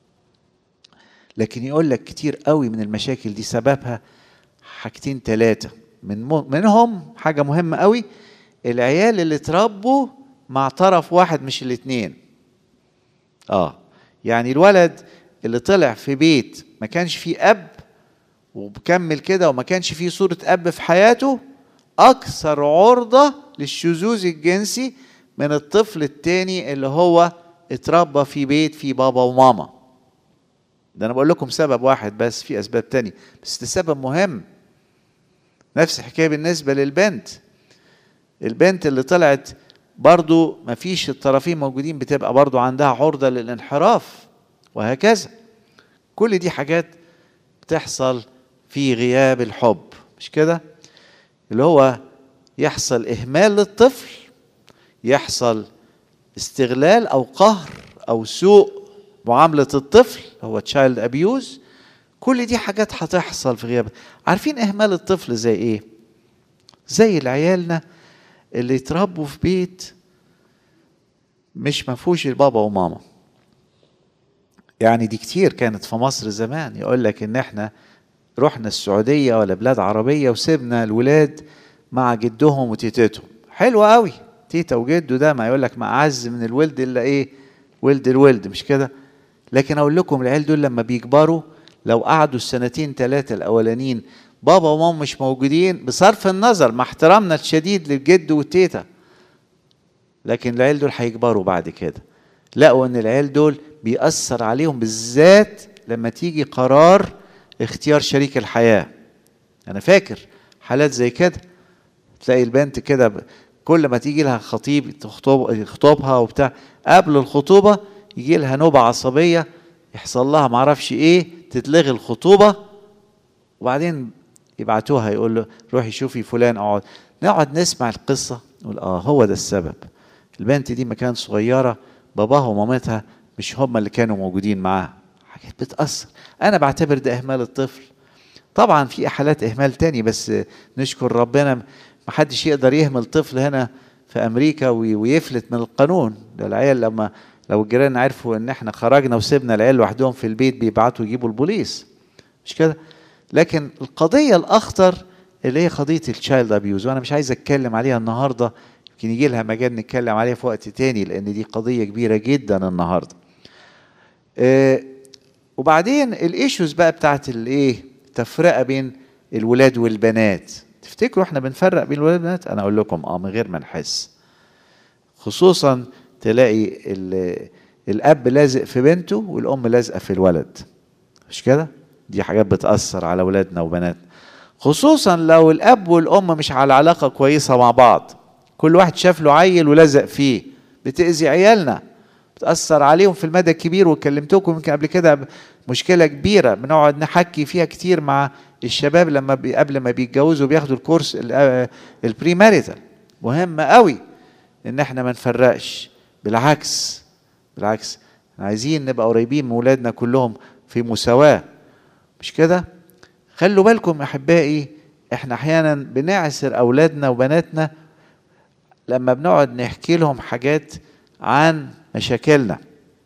Speaker 1: لكن يقول لك كتير قوي من المشاكل دي سببها حاجتين ثلاثة، من منهم حاجة مهمة قوي، العيال اللي اتربوا مع طرف واحد مش الاتنين. اه يعني الولد اللي طلع في بيت ما كانش فيه اب وبكمل كده وما كانش فيه صورة اب في حياته اكثر عرضة للشذوذ الجنسي من الطفل التاني اللي هو اتربى في بيت فيه بابا وماما. ده انا بقول لكم سبب واحد بس، في اسباب تانية بس ده سبب مهم. نفس الحكاية بالنسبة للبنت. البنت اللي طلعت برضو ما فيش الطرفين موجودين بتبقى برضو عندها عرضة للانحراف وهكذا. كل دي حاجات بتحصل في غياب الحب، مش كده؟ اللي هو يحصل إهمال للطفل، يحصل استغلال أو قهر أو سوء معاملة الطفل، هو تشايلد أبيوز. كل دي حاجات هتحصل في غياب. عارفين إهمال الطفل زي إيه؟ زي العيالنا اللي يتربوا في بيت مش مفهوش البابا وماما. يعني دي كتير كانت في مصر زمان، يقول لك ان احنا رحنا السعودية ولا بلاد عربية وسيبنا الولاد مع جدهم وتيتتهم. حلو قوي، تيتا وجده ده ما يقول لك ما اعز من الولد الا ايه؟ ولد الولد، مش كده؟ لكن اقول لكم العيال دول لما بيكبروا لو قعدوا السنتين ثلاثة الاولانيين بابا وماما مش موجودين، بصرف النظر مع احترامنا الشديد للجد والتيتا، لكن العيال دول هيكبروا بعد كده لقوا ان العيال دول بيأثر عليهم، بالذات لما تيجي قرار اختيار شريك الحياة. انا فاكر حالات زي كده، تلاقي البنت كده كل ما تيجي لها خطيب تخطب يخطبها وبتاع، قبل الخطوبة يجي لها نوبة عصبية، يحصل لها معرفش ايه، تتلغي الخطوبة، وبعدين يبعتوها يقول له روحي شوفي فلان اقعد. نقعد نسمع القصة نقول اه هو ده السبب. البنت دي ما كانت صغيرة باباها ومامتها مش هما اللي كانوا موجودين معاها. حاجات بتأثر. أنا بعتبر ده إهمال الطفل. طبعا في حالات إهمال تاني بس نشكر ربنا محدش يقدر يهمل طفل هنا في أمريكا ويفلت من القانون. ده العيال لما لو الجيران عرفوا إن إحنا خرجنا وسيبنا العيال لوحدهم في البيت بيبعتوا يجيبوا البوليس، مش كده؟ لكن القضية الأخطر اللي هي قضية التشايلد أبيوز، وأنا مش عايز أتكلم عليها النهاردة، يمكن يجي لها مجال نتكلم عليها في وقت تاني لأن دي قضية كبيرة جدا النهاردة. آه وبعدين الإيشوز بقى بتاعت الإيه؟ تفرقة بين الولاد والبنات. تفتكروا إحنا بنفرق بين الولاد والبنات؟ أنا أقول لكم آه من غير ما نحس. خصوصا تلاقي الأب لازق في بنته والأم لازقة في الولد، مش كده؟ دي حاجات بتأثر على ولادنا وبناتنا، خصوصا لو الأب والأم مش على علاقة كويسة مع بعض، كل واحد شاف له عيل ولزق فيه، بتأذي عيالنا، بتأثر عليهم في المدى الكبير. وكلمتكم يمكن قبل كده مشكلة كبيرة بنقعد نحكي فيها كتير مع الشباب لما بي قبل ما بيتجوزوا بياخدوا الكورس البري ماريتال. مهم قوي ان احنا ما نفرقش، بالعكس بالعكس عايزين نبقى قريبين من ولادنا كلهم في مساواة، مش كده؟ خلوا بالكم احبائي، احنا احيانا بنعسر اولادنا وبناتنا لما بنقعد نحكي لهم حاجات عن مشاكلنا.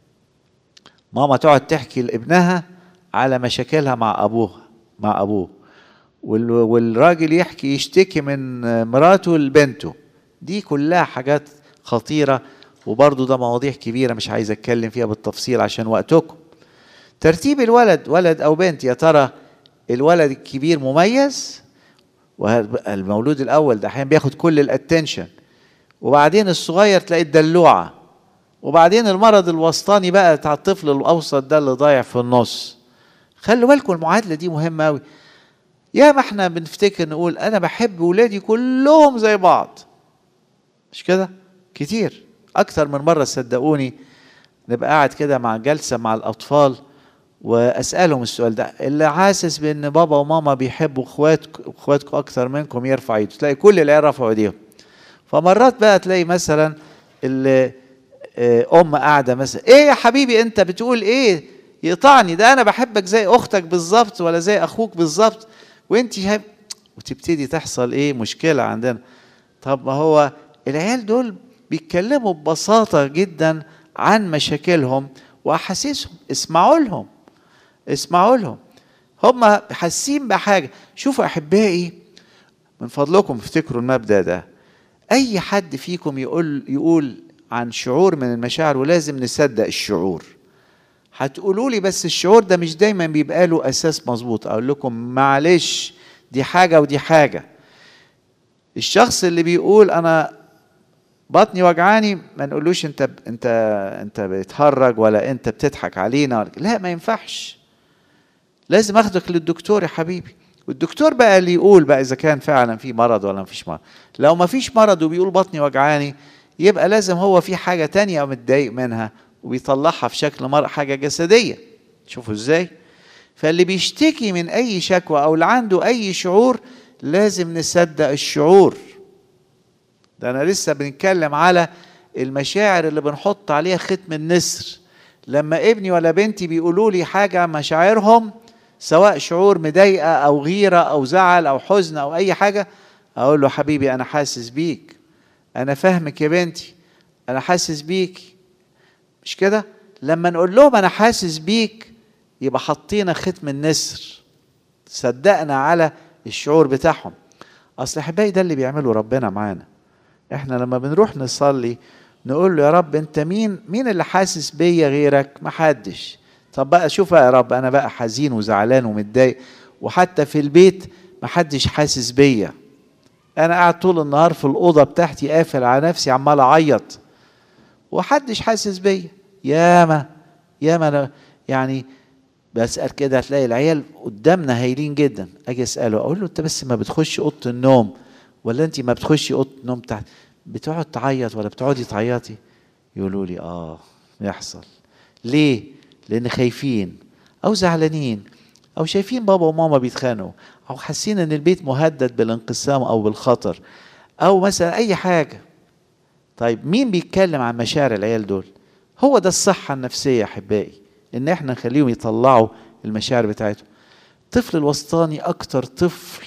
Speaker 1: ماما تقعد تحكي لابنها على مشاكلها مع ابوها مع ابوه، والراجل يحكي يشتكي من مراته لبنته. دي كلها حاجات خطيرة، وبرضو ده مواضيع كبيرة مش عايز اتكلم فيها بالتفصيل عشان وقتكم. ترتيب الولد ولد او بنت، يا ترى الولد الكبير مميز والمولود الاول ده احيانا بياخد كل الاتنشن، وبعدين الصغير تلاقي الدلوعة، وبعدين المرض الوسطاني بقى بتاع الطفل الاوسط ده اللي ضايع في النص. خلوا بالكم المعادلة دي مهمة قوي. يا ما احنا بنفتكر نقول انا بحب ولادي كلهم زي بعض، مش كده؟ كتير اكتر من مرة صدقوني نبقى قاعد كده مع جلسة مع الاطفال واسالهم السؤال ده، اللي حاسس بان بابا وماما بيحبوا اخواتكم اخواتكم اكتر منكم يرفع ايده، تلاقي كل العيال رفعوا ايديهم. فمرات بقى تلاقي مثلا الام قاعده مثلا، ايه يا حبيبي انت بتقول ايه؟ يقطعني، ده انا بحبك زي اختك بالظبط ولا زي اخوك بالظبط، وانت شايف، وتبتدي تحصل ايه؟ مشكله عندنا. طب ما هو العيال دول بيتكلموا ببساطه جدا عن مشاكلهم واحاسيسهم، اسمعوا لهم اسمعوا لهم، هم حاسين بحاجه. شوفوا احبائي من فضلكم افتكروا المبدأ ده، اي حد فيكم يقول يقول عن شعور من المشاعر ولازم نصدق الشعور. هتقولوا لي بس الشعور ده مش دايما بيبقى له اساس مظبوط. اقول لكم معلش، دي حاجه ودي حاجه. الشخص اللي بيقول انا بطني وجعاني ما نقولوش انت انت انت بتهرج ولا انت بتضحك علينا ولا لا، ما ينفعش. لازم اخدك للدكتور يا حبيبي، والدكتور بقى اللي يقول بقى اذا كان فعلا في مرض ولا ما فيش مرض. لو ما فيش مرض وبيقول بطني وجعاني يبقى لازم هو في حاجه تانية متضايق منها وبيطلعها في شكل مرض، حاجه جسديه. شوفوا ازاي. فاللي بيشتكي من اي شكوى او اللي عنده اي شعور لازم نصدق الشعور ده. انا لسه بنتكلم على المشاعر اللي بنحط عليها ختم النسر. لما ابني ولا بنتي بيقولوا لي حاجه مشاعرهم، سواء شعور مضايقه او غيره او زعل او حزن او اي حاجه، اقول له حبيبي انا حاسس بيك، انا فاهمك يا بنتي، انا حاسس بيك. مش كده؟ لما نقول لهم انا حاسس بيك يبقى حطينا ختم النسر، صدقنا على الشعور بتاعهم. اصل احبائي ده اللي بيعمله ربنا معانا. احنا لما بنروح نصلي نقول له يا رب انت مين مين اللي حاسس بيا غيرك؟ محدش. طب بقى شوف يا رب، انا بقى حزين وزعلان ومتضايق وحتى في البيت محدش حاسس بيا، انا قاعد طول النهار في الاوضه بتاعتي قافل على نفسي عمال اعيط ومحدش حاسس بيا. ياما ياما أنا يعني بسأل كده، هتلاقي العيال قدامنا هايلين جدا، اجي اساله اقول له انت بس ما بتخش اوضه النوم ولا انت ما بتخشي اوضه النوم بتاعتك بتقعد تعيط ولا بتقعدي تعيطي؟ يقولوا لي اه يحصل. ليه؟ لان خايفين او زعلانين او شايفين بابا وماما بيتخانقوا او حاسين ان البيت مهدد بالانقسام او بالخطر او مثلا اي حاجه. طيب مين بيتكلم عن مشاعر العيال دول؟ هو ده الصحه النفسيه يا احبائي، ان احنا نخليهم يطلعوا المشاعر بتاعتهم. الطفل الوسطاني اكتر طفل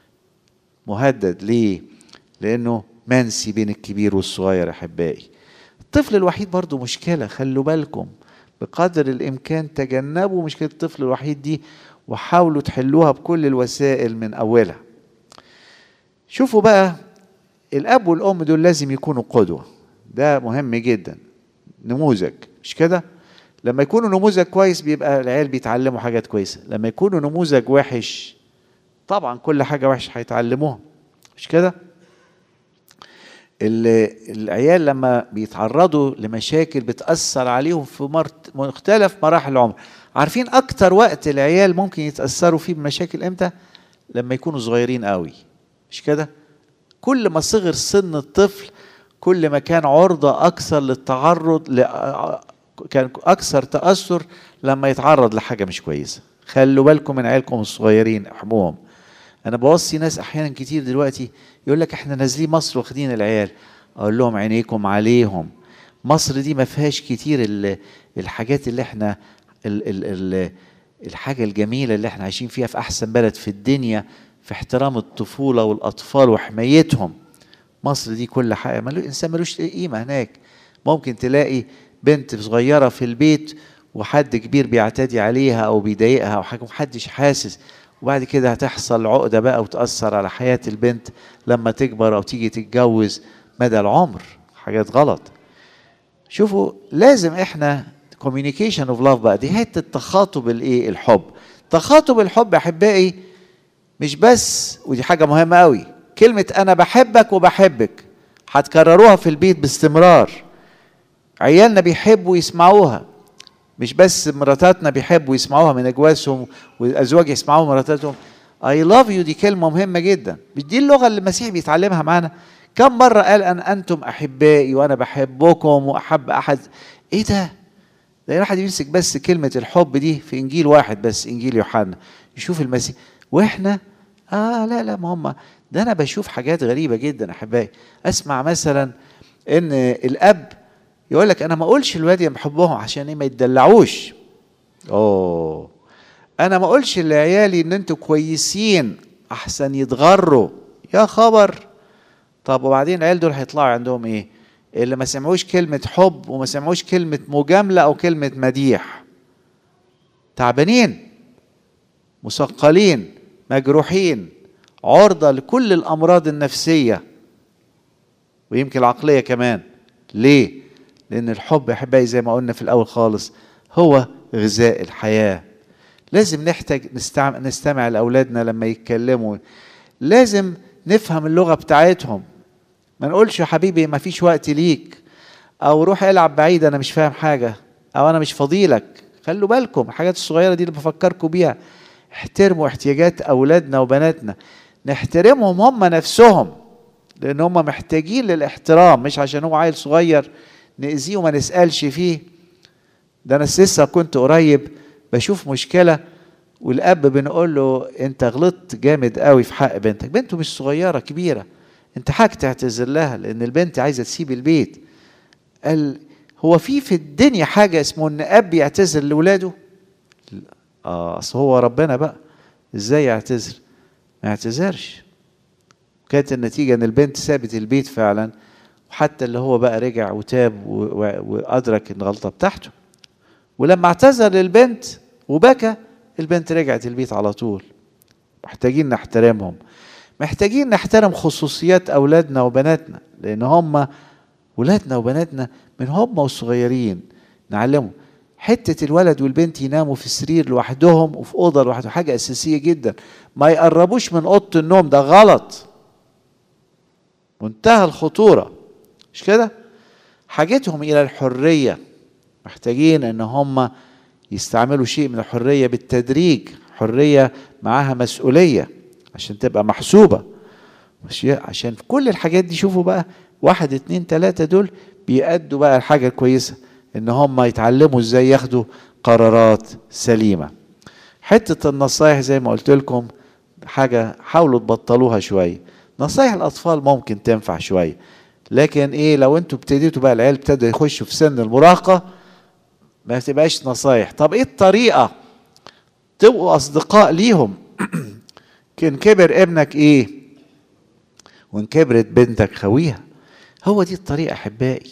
Speaker 1: مهدد. ليه؟ لانه منسي بين الكبير والصغير يا احبائي. الطفل الوحيد برضو مشكله، خلوا بالكم بقدر الامكان تجنبوا مشكله الطفل الوحيد دي وحاولوا تحلوها بكل الوسائل من اولها. شوفوا بقى، الاب والام دول لازم يكونوا قدوه، ده مهم جدا، نموذج. مش كده؟ لما يكونوا نموذج كويس بيبقى العيال بيتعلموا حاجات كويسه، لما يكونوا نموذج وحش طبعا كل حاجه وحشه هيتعلموها. مش كده؟ العيال لما بيتعرضوا لمشاكل بتأثر عليهم في مختلف مراحل العمر. عارفين اكتر وقت العيال ممكن يتأثروا فيه بمشاكل امتى؟ لما يكونوا صغيرين قوي. مش كده؟ كل ما صغر سن الطفل كل ما كان عرضة اكثر للتعرض ل... كان اكثر تأثر لما يتعرض لحاجة مش كويسة. خلوا بالكم من عيالكم الصغيرين، احموهم. انا بوصي ناس احيانا كتير دلوقتي يقول لك احنا نازلين مصر واخدين العيال، اقول لهم عينيكم عليهم. مصر دي ما فيهاش كتير الحاجات اللي احنا ال ال ال الحاجة الجميلة اللي احنا عايشين فيها في احسن بلد في الدنيا في احترام الطفولة والاطفال وحمايتهم. مصر دي كل حاجة، ما الانسان ملوش قيمة هناك. ممكن تلاقي بنت صغيرة في البيت وحد كبير بيعتدي عليها او بيضايقها او حاجة محدش حاسس، وبعد كده هتحصل عقدة بقى وتأثر على حياة البنت لما تكبر أو تيجي تتجوز مدى العمر. حاجات غلط. شوفوا لازم احنا communication of love بقى، دي حتة التخاطب الايه؟ الحب. تخاطب الحب احبائي مش بس، ودي حاجة مهمة قوي، كلمة انا بحبك وبحبك هتكرروها في البيت باستمرار. عيالنا بيحبوا يسمعوها، مش بس مراتاتنا بيحبوا يسمعوها من اجوازهم والازواج يسمعوها مراتاتهم. I love you دي كلمة مهمة جدا، مش دي اللغة اللي المسيح بيتعلمها معانا؟ كم مرة قال أن أنتم أحبائي وأنا بحبكم وأحب أحد؟ إيه ده؟ ده الواحد يمسك بس كلمة الحب دي في إنجيل واحد بس، إنجيل يوحنا، يشوف المسيح. وإحنا آه لا لا ما هم ده. أنا بشوف حاجات غريبة جدا أحبائي. أسمع مثلا إن الأب يقول لك انا ما اقولش لولادي بحبهم عشان ايه؟ ما يتدلعوش. اوه انا ما اقولش لعيالي ان انتوا كويسين احسن يتغروا. يا خبر. طب وبعدين العيال دول هيطلعوا عندهم ايه؟ اللي ما سمعوش كلمة حب وما سمعوش كلمة مجاملة او كلمة مديح، تعبانين مثقلين مجروحين عرضة لكل الامراض النفسية ويمكن العقلية كمان. ليه؟ لأن الحب يا أحبائي زي ما قلنا في الأول خالص هو غذاء الحياة. لازم نحتاج نستمع, نستمع لأولادنا لما يتكلموا، لازم نفهم اللغة بتاعتهم. ما نقولش يا حبيبي ما فيش وقت ليك، أو روح العب بعيد أنا مش فاهم حاجة، أو أنا مش فضيلك. خلوا بالكم الحاجات الصغيرة دي اللي بفكركم بيها. احترموا احتياجات أولادنا وبناتنا، نحترمهم هم نفسهم، لأن هم محتاجين للاحترام، مش عشان هو عيل صغير نأذيه وما نسألش فيه. ده أنا لسه كنت قريب بشوف مشكلة والأب بنقول له أنت غلطت جامد قوي في حق بنتك، بنته مش صغيرة كبيرة، أنت حاجة تعتذر لها لأن البنت عايزة تسيب البيت. قال هو في في الدنيا حاجة اسمه إن أب يعتذر لولاده؟ آه أصل هو ربنا بقى، إزاي يعتذر؟ ما يعتذرش. كانت النتيجة إن البنت سابت البيت فعلا، وحتى اللي هو بقى رجع وتاب وأدرك إن الغلطة بتاعته. ولما اعتذر للبنت وبكى، البنت رجعت البيت على طول. محتاجين نحترمهم، محتاجين نحترم خصوصيات أولادنا وبناتنا، لأن هم ولادنا وبناتنا من هم والصغيرين نعلمهم. حتة الولد والبنت يناموا في سرير لوحدهم وفي أوضة لوحدهم حاجة أساسية جدا. ما يقربوش من أوضة النوم، ده غلط، منتهى الخطورة، مش كده؟ حاجتهم إلى الحرية، محتاجين ان هم يستعملوا شيء من الحرية بالتدريج، حرية معاها مسؤولية عشان تبقى محسوبة. عشان في كل الحاجات دي شوفوا بقى واحد اتنين تلاتة دول بيأدوا بقى الحاجة الكويسة، ان هم يتعلموا ازاي ياخدوا قرارات سليمة. حتة النصايح زي ما قلت لكم حاجة حاولوا تبطلوها شوية. نصايح الأطفال ممكن تنفع شوية، لكن ايه لو انتوا ابتديتوا بقى العيال ابتدوا يخشوا في سن المراهقة ما تبقاش نصايح. طب ايه الطريقة تبقوا اصدقاء ليهم؟ كان كبر ابنك ايه وان كبرت بنتك خويها. هو دي الطريقة احبائي.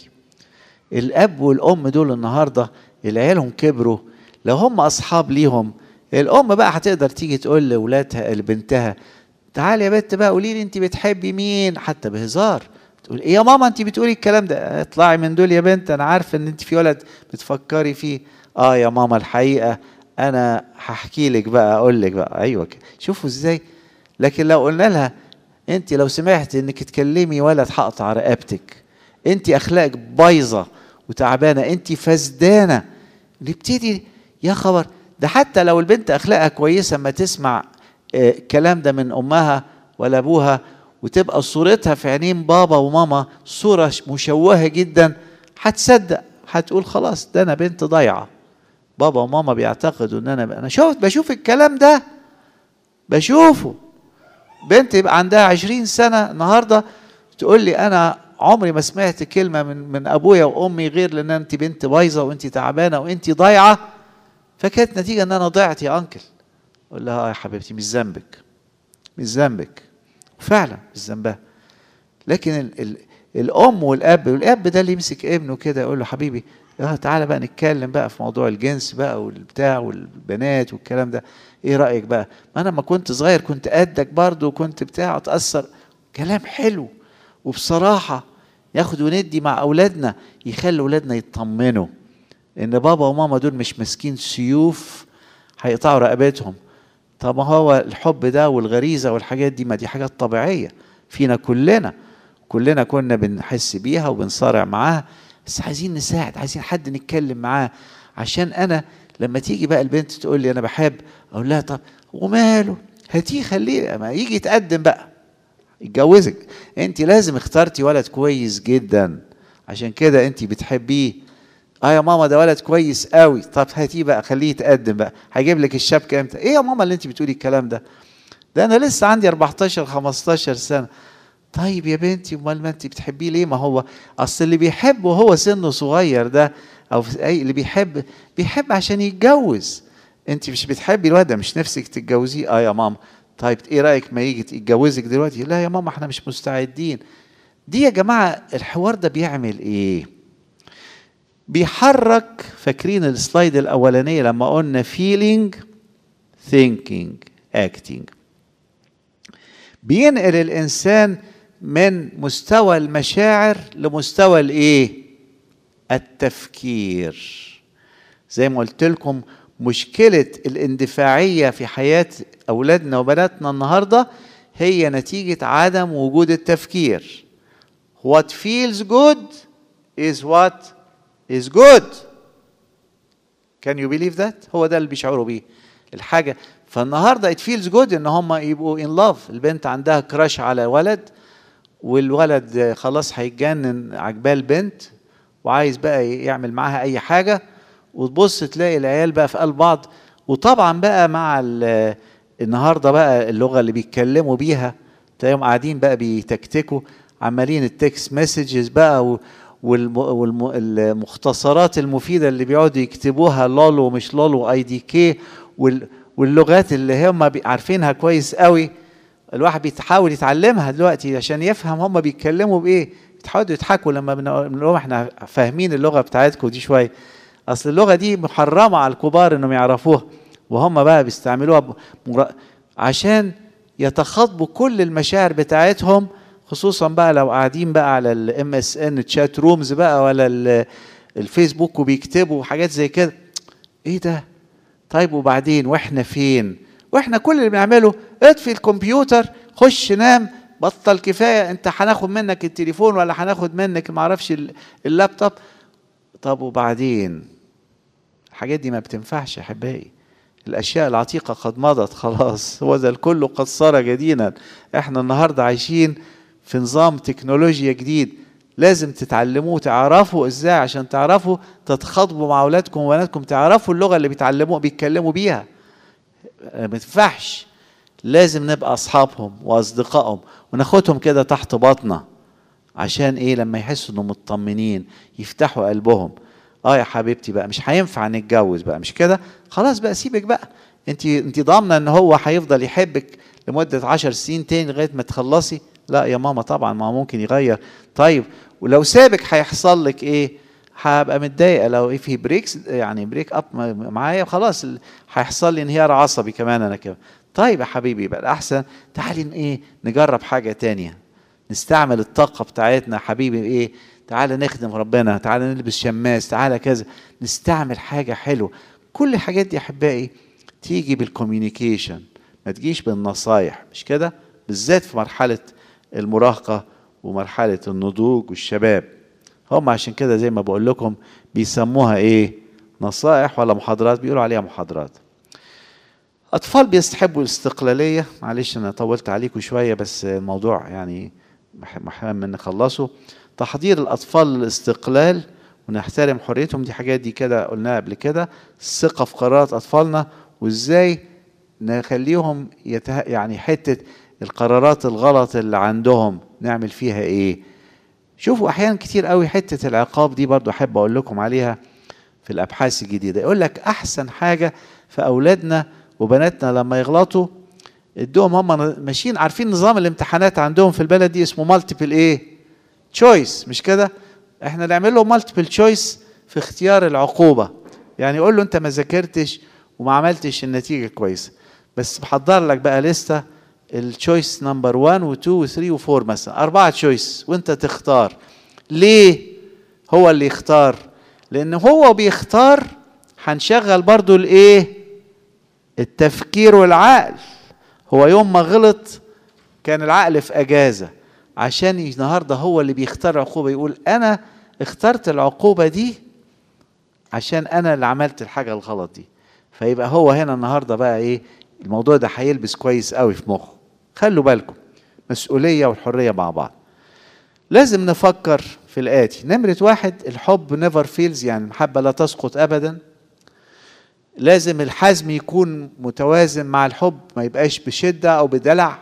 Speaker 1: الاب والام دول النهاردة العيالهم كبروا، لو هم اصحاب ليهم، الام بقى هتقدر تيجي تقول لولادها لبنتها تعالي يا بنت بقى قولي لي انت بتحبي مين، حتى بهزار. تقول ايه يا ماما انت بتقولي الكلام ده؟ اطلعي من دول يا بنت، انا عارفه ان انت في ولد بتفكري فيه. اه يا ماما الحقيقه انا هحكي لك بقى، اقول لك بقى. ايوه كده، شوفوا ازاي. لكن لو قلنا لها انت لو سمعت انك تكلمي ولد هقطع رقبتك، انت اخلاقك بايظه وتعبانه، انت فسدانه، نبتدي يا خبر. ده حتى لو البنت اخلاقها كويسه ما تسمع الكلام آه ده من امها ولا ابوها وتبقى صورتها في عينين بابا وماما صورة مشوهة جدا، هتصدق، هتقول خلاص ده أنا بنت ضايعة. بابا وماما بيعتقدوا إن أنا أنا شوف بشوف الكلام ده، بشوفه. بنت يبقى عندها عشرين سنة النهاردة تقول لي أنا عمري ما سمعت كلمة من من أبويا وأمي غير لأن أنت بنت بايظة وأنت تعبانة وأنت ضايعة. فكانت نتيجة إن أنا ضيعت يا أنكل. أقول لها يا حبيبتي مش ذنبك، مش ذنبك، فعلا مش ذنبها. لكن ال ال الام والاب، والاب ده اللي يمسك ابنه كده يقول له حبيبي اه تعالى بقى نتكلم بقى في موضوع الجنس بقى والبتاع والبنات والكلام ده، ايه رايك بقى؟ ما انا لما كنت صغير كنت قدك برضه وكنت بتاع اتاثر. كلام حلو وبصراحه ياخد وندي مع اولادنا، يخلي اولادنا يطمنوا ان بابا وماما دول مش ماسكين سيوف هيقطعوا رقبتهم. طب ما هو الحب ده والغريزه والحاجات دي ما دي حاجات طبيعيه فينا كلنا، كلنا كنا بنحس بيها وبنصارع معاها، بس عايزين نساعد، عايزين حد نتكلم معاه. عشان انا لما تيجي بقى البنت تقول لي انا بحب، اقول لها طب وماله، هاتيه خليه ما يجي يتقدم بقى يتجوزك. انت لازم اخترتي ولد كويس جدا عشان كده انت بتحبيه. اه يا ماما ده ولد كويس قوي، طب هاتيه بقى خليه يتقدم بقى، هيجيب لك الشبكه امتى؟ ايه يا ماما اللي انت بتقولي الكلام ده؟ ده انا لسه عندي أربعتاشر خمستاشر سنه. طيب يا بنتي امال ما انت بتحبيه ليه؟ ما هو اصل اللي بيحب وهو سنه صغير ده، او اي اللي بيحب بيحب عشان يتجوز. انت مش بتحبي الواد ده، مش نفسك تتجوزيه؟ اه يا ماما. طيب ايه رايك ما يجي يتجوزك دلوقتي؟ لا يا ماما احنا مش مستعدين. دي يا جماعه الحوار ده بيعمل ايه؟ بيحرك، فاكرين السلايد الاولانيه لما قلنا feeling thinking acting، بينقل الانسان من مستوى المشاعر لمستوى الايه؟ التفكير. زي ما قلت لكم مشكلة الاندفاعية في حياة أولادنا وبناتنا النهاردة هي نتيجة عدم وجود التفكير. What feels good is what is good. Can you believe that؟ هو ده اللي بيشعروا بيه الحاجة. فالنهاردة it feels good إن هم يبقوا in love. البنت عندها كراش على ولد، والولد خلاص هيتجنن عجباه البنت وعايز بقى يعمل معاها أي حاجة، وتبص تلاقي العيال بقى في قلب بعض. وطبعا بقى مع النهارده بقى اللغة اللي بيتكلموا بيها تلاقيهم قاعدين بقى بيتكتكوا عمالين التكست مسجز بقى والمختصرات المفيدة اللي بيقعدوا يكتبوها لولو ومش لولو اي دي كي واللغات اللي هم عارفينها كويس قوي. الواحد بيحاول يتعلمها دلوقتي عشان يفهم هم بيتكلموا بايه. بيتحاولوا يضحكوا لما بنقول لهم احنا فاهمين اللغة بتاعتكم دي شوية، اصل اللغة دي محرمة على الكبار انهم يعرفوها، وهم بقى بيستعملوها عشان يتخاطبوا كل المشاعر بتاعتهم، خصوصا بقى لو قاعدين بقى على الام اس ان تشات رومز بقى ولا الفيسبوك وبيكتبوا حاجات زي كده. ايه ده؟ طيب وبعدين واحنا فين؟ واحنا كل اللي بنعمله اطفي الكمبيوتر، خش نام، بطل كفايه، انت هناخد منك التليفون ولا هناخد منك معرفش اللابتوب. طب وبعدين؟ الحاجات دي ما بتنفعش يا احبائي. الاشياء العتيقه قد مضت خلاص، هو ذا الكل قد صار جديدا. احنا النهارده عايشين في نظام تكنولوجيا جديد، لازم تتعلموه تعرفوا ازاي عشان تعرفوا تتخاطبوا مع اولادكم وبناتكم، تعرفوا اللغه اللي بيتعلموا بيتكلموا بيها. ما ينفعش، لازم نبقى اصحابهم واصدقائهم وناخدهم كده تحت باطنا. عشان ايه؟ لما يحسوا انهم مطمنين يفتحوا قلبهم. اه يا حبيبتي بقى مش هينفع نتجوز بقى، مش كده؟ خلاص بقى سيبك بقى، انت انت ضامنه ان هو هيفضل يحبك لمده عشر سنين تاني لغايه ما تخلصي؟ لا يا ماما طبعا، ما ممكن يغير. طيب ولو سابك هيحصل لك ايه؟ هبقى متضايقه لو في بريكس يعني بريك اب معايا، خلاص هيحصل لي انهيار عصبي كمان انا كمان. طيب يا حبيبي بقى الاحسن تعالي ايه نجرب حاجه تانية، نستعمل الطاقه بتاعتنا حبيبي. ايه؟ تعالى نخدم ربنا، تعالى نلبس شماس، تعالى كذا، نستعمل حاجه حلوه. كل الحاجات دي احبائي تيجي بالكوميونيكيشن، ما تجيش بالنصايح، مش كده؟ بالذات في مرحله المراهقه ومرحله النضوج والشباب. هم عشان كده زي ما بقول لكم بيسموها ايه؟ نصائح ولا محاضرات؟ بيقولوا عليها محاضرات. اطفال بيستحبوا الاستقلاليه. معلش انا طولت عليكم شويه بس الموضوع يعني محتاج نخلصه. تحضير الاطفال للاستقلال ونحترم حريتهم، دي حاجات دي كده قلناها قبل كده. الثقه في قرارات اطفالنا وازاي نخليهم يته... يعني حته القرارات الغلط اللي عندهم نعمل فيها ايه. شوفوا احيانا كتير قوي حته العقاب دي برضو احب اقول لكم عليها في الابحاث الجديده. يقول لك احسن حاجه في اولادنا وبناتنا لما يغلطوا ادوهم، هم ماشيين عارفين نظام الامتحانات عندهم في البلد دي اسمه مالتيبل ايه؟ تشويس، مش كده؟ احنا نعمل له مالتيبل تشويس في اختيار العقوبه. يعني يقول له انت ما ذاكرتش وما عملتش النتيجه كويسه، بس بحضر لك بقى لسته التشويس نمبر واحد و2 و3 و4 مثلا، اربعه تشويس وانت تختار. ليه هو اللي يختار؟ لان هو بيختار هنشغل برضو الايه؟ التفكير والعقل. هو يوم ما غلط كان العقل في اجازه، عشان النهارده هو اللي بيختار عقوبه، يقول انا اخترت العقوبه دي عشان انا اللي عملت الحاجه الغلط دي. فيبقى هو هنا النهارده بقى ايه؟ الموضوع ده هيلبس كويس قوي في مخه. خلوا بالكم، مسؤوليه والحريه مع بعض. لازم نفكر في الآتي. نمرة واحد، الحب نيفر فيلز، يعني المحبة لا تسقط أبدا. لازم الحزم يكون متوازن مع الحب، ما يبقاش بشدة أو بدلع.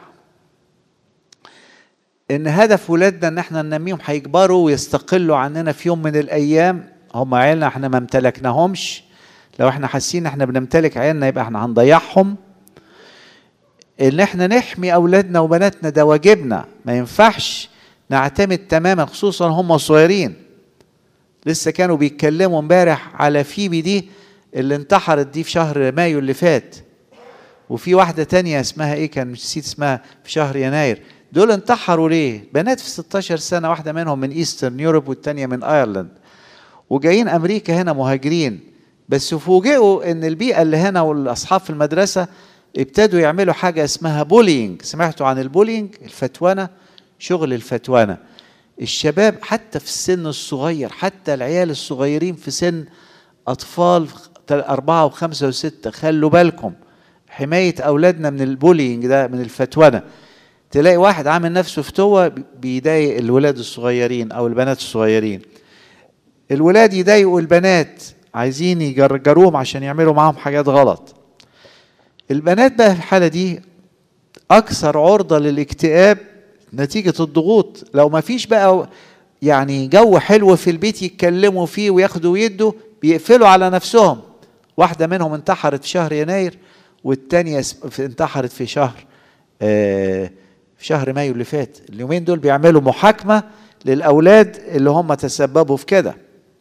Speaker 1: إن هدف ولادنا إن احنا ننميهم هيكبروا ويستقلوا عننا في يوم من الأيام. هم عيالنا احنا ما امتلكناهمش، لو احنا حاسين احنا بنمتلك عيالنا يبقى احنا هنضيعهم. إن احنا نحمي أولادنا وبناتنا ده واجبنا، ما ينفعش نعتمد تماما، خصوصا هم صغيرين. لسه كانوا بيتكلموا امبارح على فيبي دي اللي انتحرت دي في شهر مايو اللي فات، وفي واحدة تانية اسمها ايه كان نسيت اسمها في شهر يناير. دول انتحروا ليه؟ بنات في ستاشر سنة، واحدة منهم من ايسترن يوروب والتانية من ايرلند. وجايين أمريكا هنا مهاجرين، بس فوجئوا إن البيئة اللي هنا والأصحاب في المدرسة ابتدوا يعملوا حاجة اسمها بولينج. سمعتوا عن البولينج؟ الفتوانة، شغل الفتوانة. الشباب حتى في السن الصغير، حتى العيال الصغيرين في سن أطفال أربعة وخمسة وستة، خلوا بالكم حماية أولادنا من البولينج ده، من الفتوانة. تلاقي واحد عامل نفسه فتوة بيضايق الولاد الصغيرين أو البنات الصغيرين، الولاد يضايقوا البنات عايزين يجرجروهم عشان يعملوا معاهم حاجات غلط. البنات بقى في الحالة دي أكثر عرضة للاكتئاب نتيجة الضغوط. لو ما فيش بقى يعني جو حلو في البيت يتكلموا فيه وياخدوا ويدوا، بيقفلوا على نفسهم. واحدة منهم انتحرت في شهر يناير، والتانية انتحرت في شهر آه في شهر مايو اللي فات. اليومين دول بيعملوا محاكمة للأولاد اللي هم تسببوا في كده.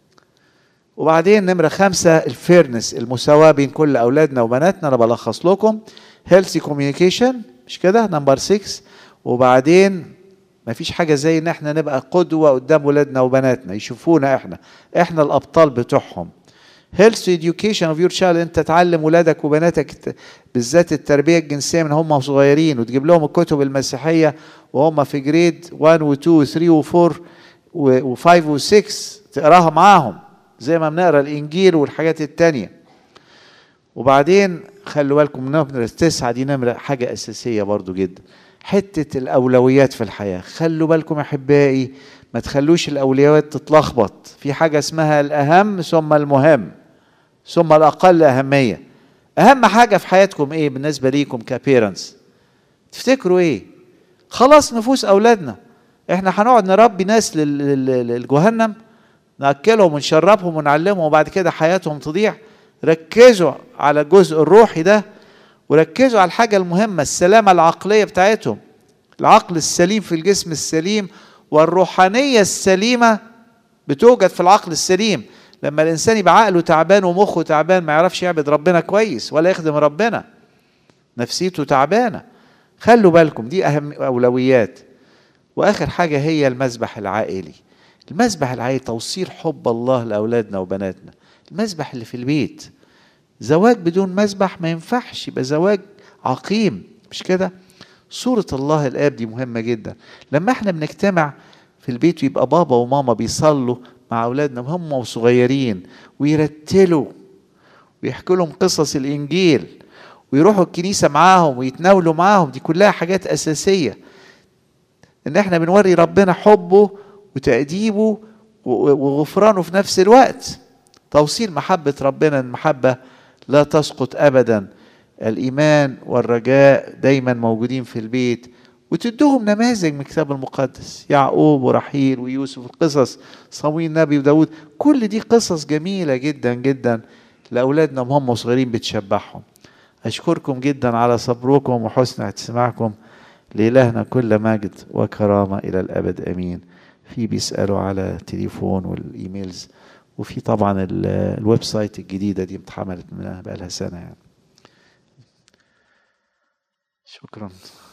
Speaker 1: وبعدين نمرة خمسة الفيرنس، المساواة بين كل أولادنا وبناتنا. أنا بلخص لكم: healthy communication، مش كده؟ نمبر ستة. وبعدين مفيش حاجة زي إن احنا نبقى قدوة قدام ولادنا وبناتنا، يشوفونا احنا احنا الأبطال بتوعهم. healthy education of your child، انت تعلم ولادك وبناتك بالذات التربية الجنسية من هم صغيرين، وتجيب لهم الكتب المسيحية وهم في جريد واحد و اتنين و تلاتة و أربعة و خمسة و ستة، تقراها معاهم زي ما بنقرا الانجيل والحاجات التانية. وبعدين خلوا بالكم نمرة تسعة دي نمرة حاجة أساسية برضو جدا، حتة الأولويات في الحياة. خلوا بالكم أحبائي، ما تخلوش الأولويات تتلخبط. في حاجة اسمها الأهم ثم المهم ثم الأقل أهمية. أهم حاجة في حياتكم إيه بالنسبة ليكم كبيرنتس؟ تفتكروا إيه؟ خلاص نفوس أولادنا. إحنا هنقعد نربي ناس للجهنم، نأكلهم ونشربهم ونعلمهم وبعد كده حياتهم تضيع؟ ركزوا على الجزء الروحي ده، وركزوا على الحاجة المهمة، السلامة العقلية بتاعتهم. العقل السليم في الجسم السليم، والروحانية السليمة بتوجد في العقل السليم. لما الإنسان يبقى عقله تعبان ومخه تعبان ما يعرفش يعبد ربنا كويس ولا يخدم ربنا، نفسيته تعبانة. خلوا بالكم دي أهم أولويات. وآخر حاجة هي المسبح العائلي. المسبح العائلي توصيل حب الله لأولادنا وبناتنا. المسبح اللي في البيت، زواج بدون مسبح ما ينفعش، يبقى زواج عقيم، مش كده؟ صورة الله الآب دي مهمة جدا. لما احنا بنجتمع في البيت ويبقى بابا وماما بيصلوا مع أولادنا وهم وصغيرين، ويرتلوا ويحكوا لهم قصص الإنجيل ويروحوا الكنيسة معاهم ويتناولوا معاهم، دي كلها حاجات أساسية إن احنا بنوري ربنا حبه وتأديبه وغفرانه في نفس الوقت. توصيل محبة ربنا، المحبة لا تسقط أبدا. الإيمان والرجاء دايما موجودين في البيت، وتدوهم نماذج من الكتاب المقدس، يعقوب ورحيل ويوسف، القصص صموئيل النبي وداود، كل دي قصص جميلة جدا جدا لأولادنا وهم صغيرين بتشبعهم. أشكركم جدا على صبركم وحسن استماعكم. لإلهنا كل مجد وكرامة إلى الأبد آمين. في بيسألوا على التليفون والإيميلز، وفي طبعا الويب سايت الجديدة دي اتعملت منها بقى لها سنة يعني. شكرا.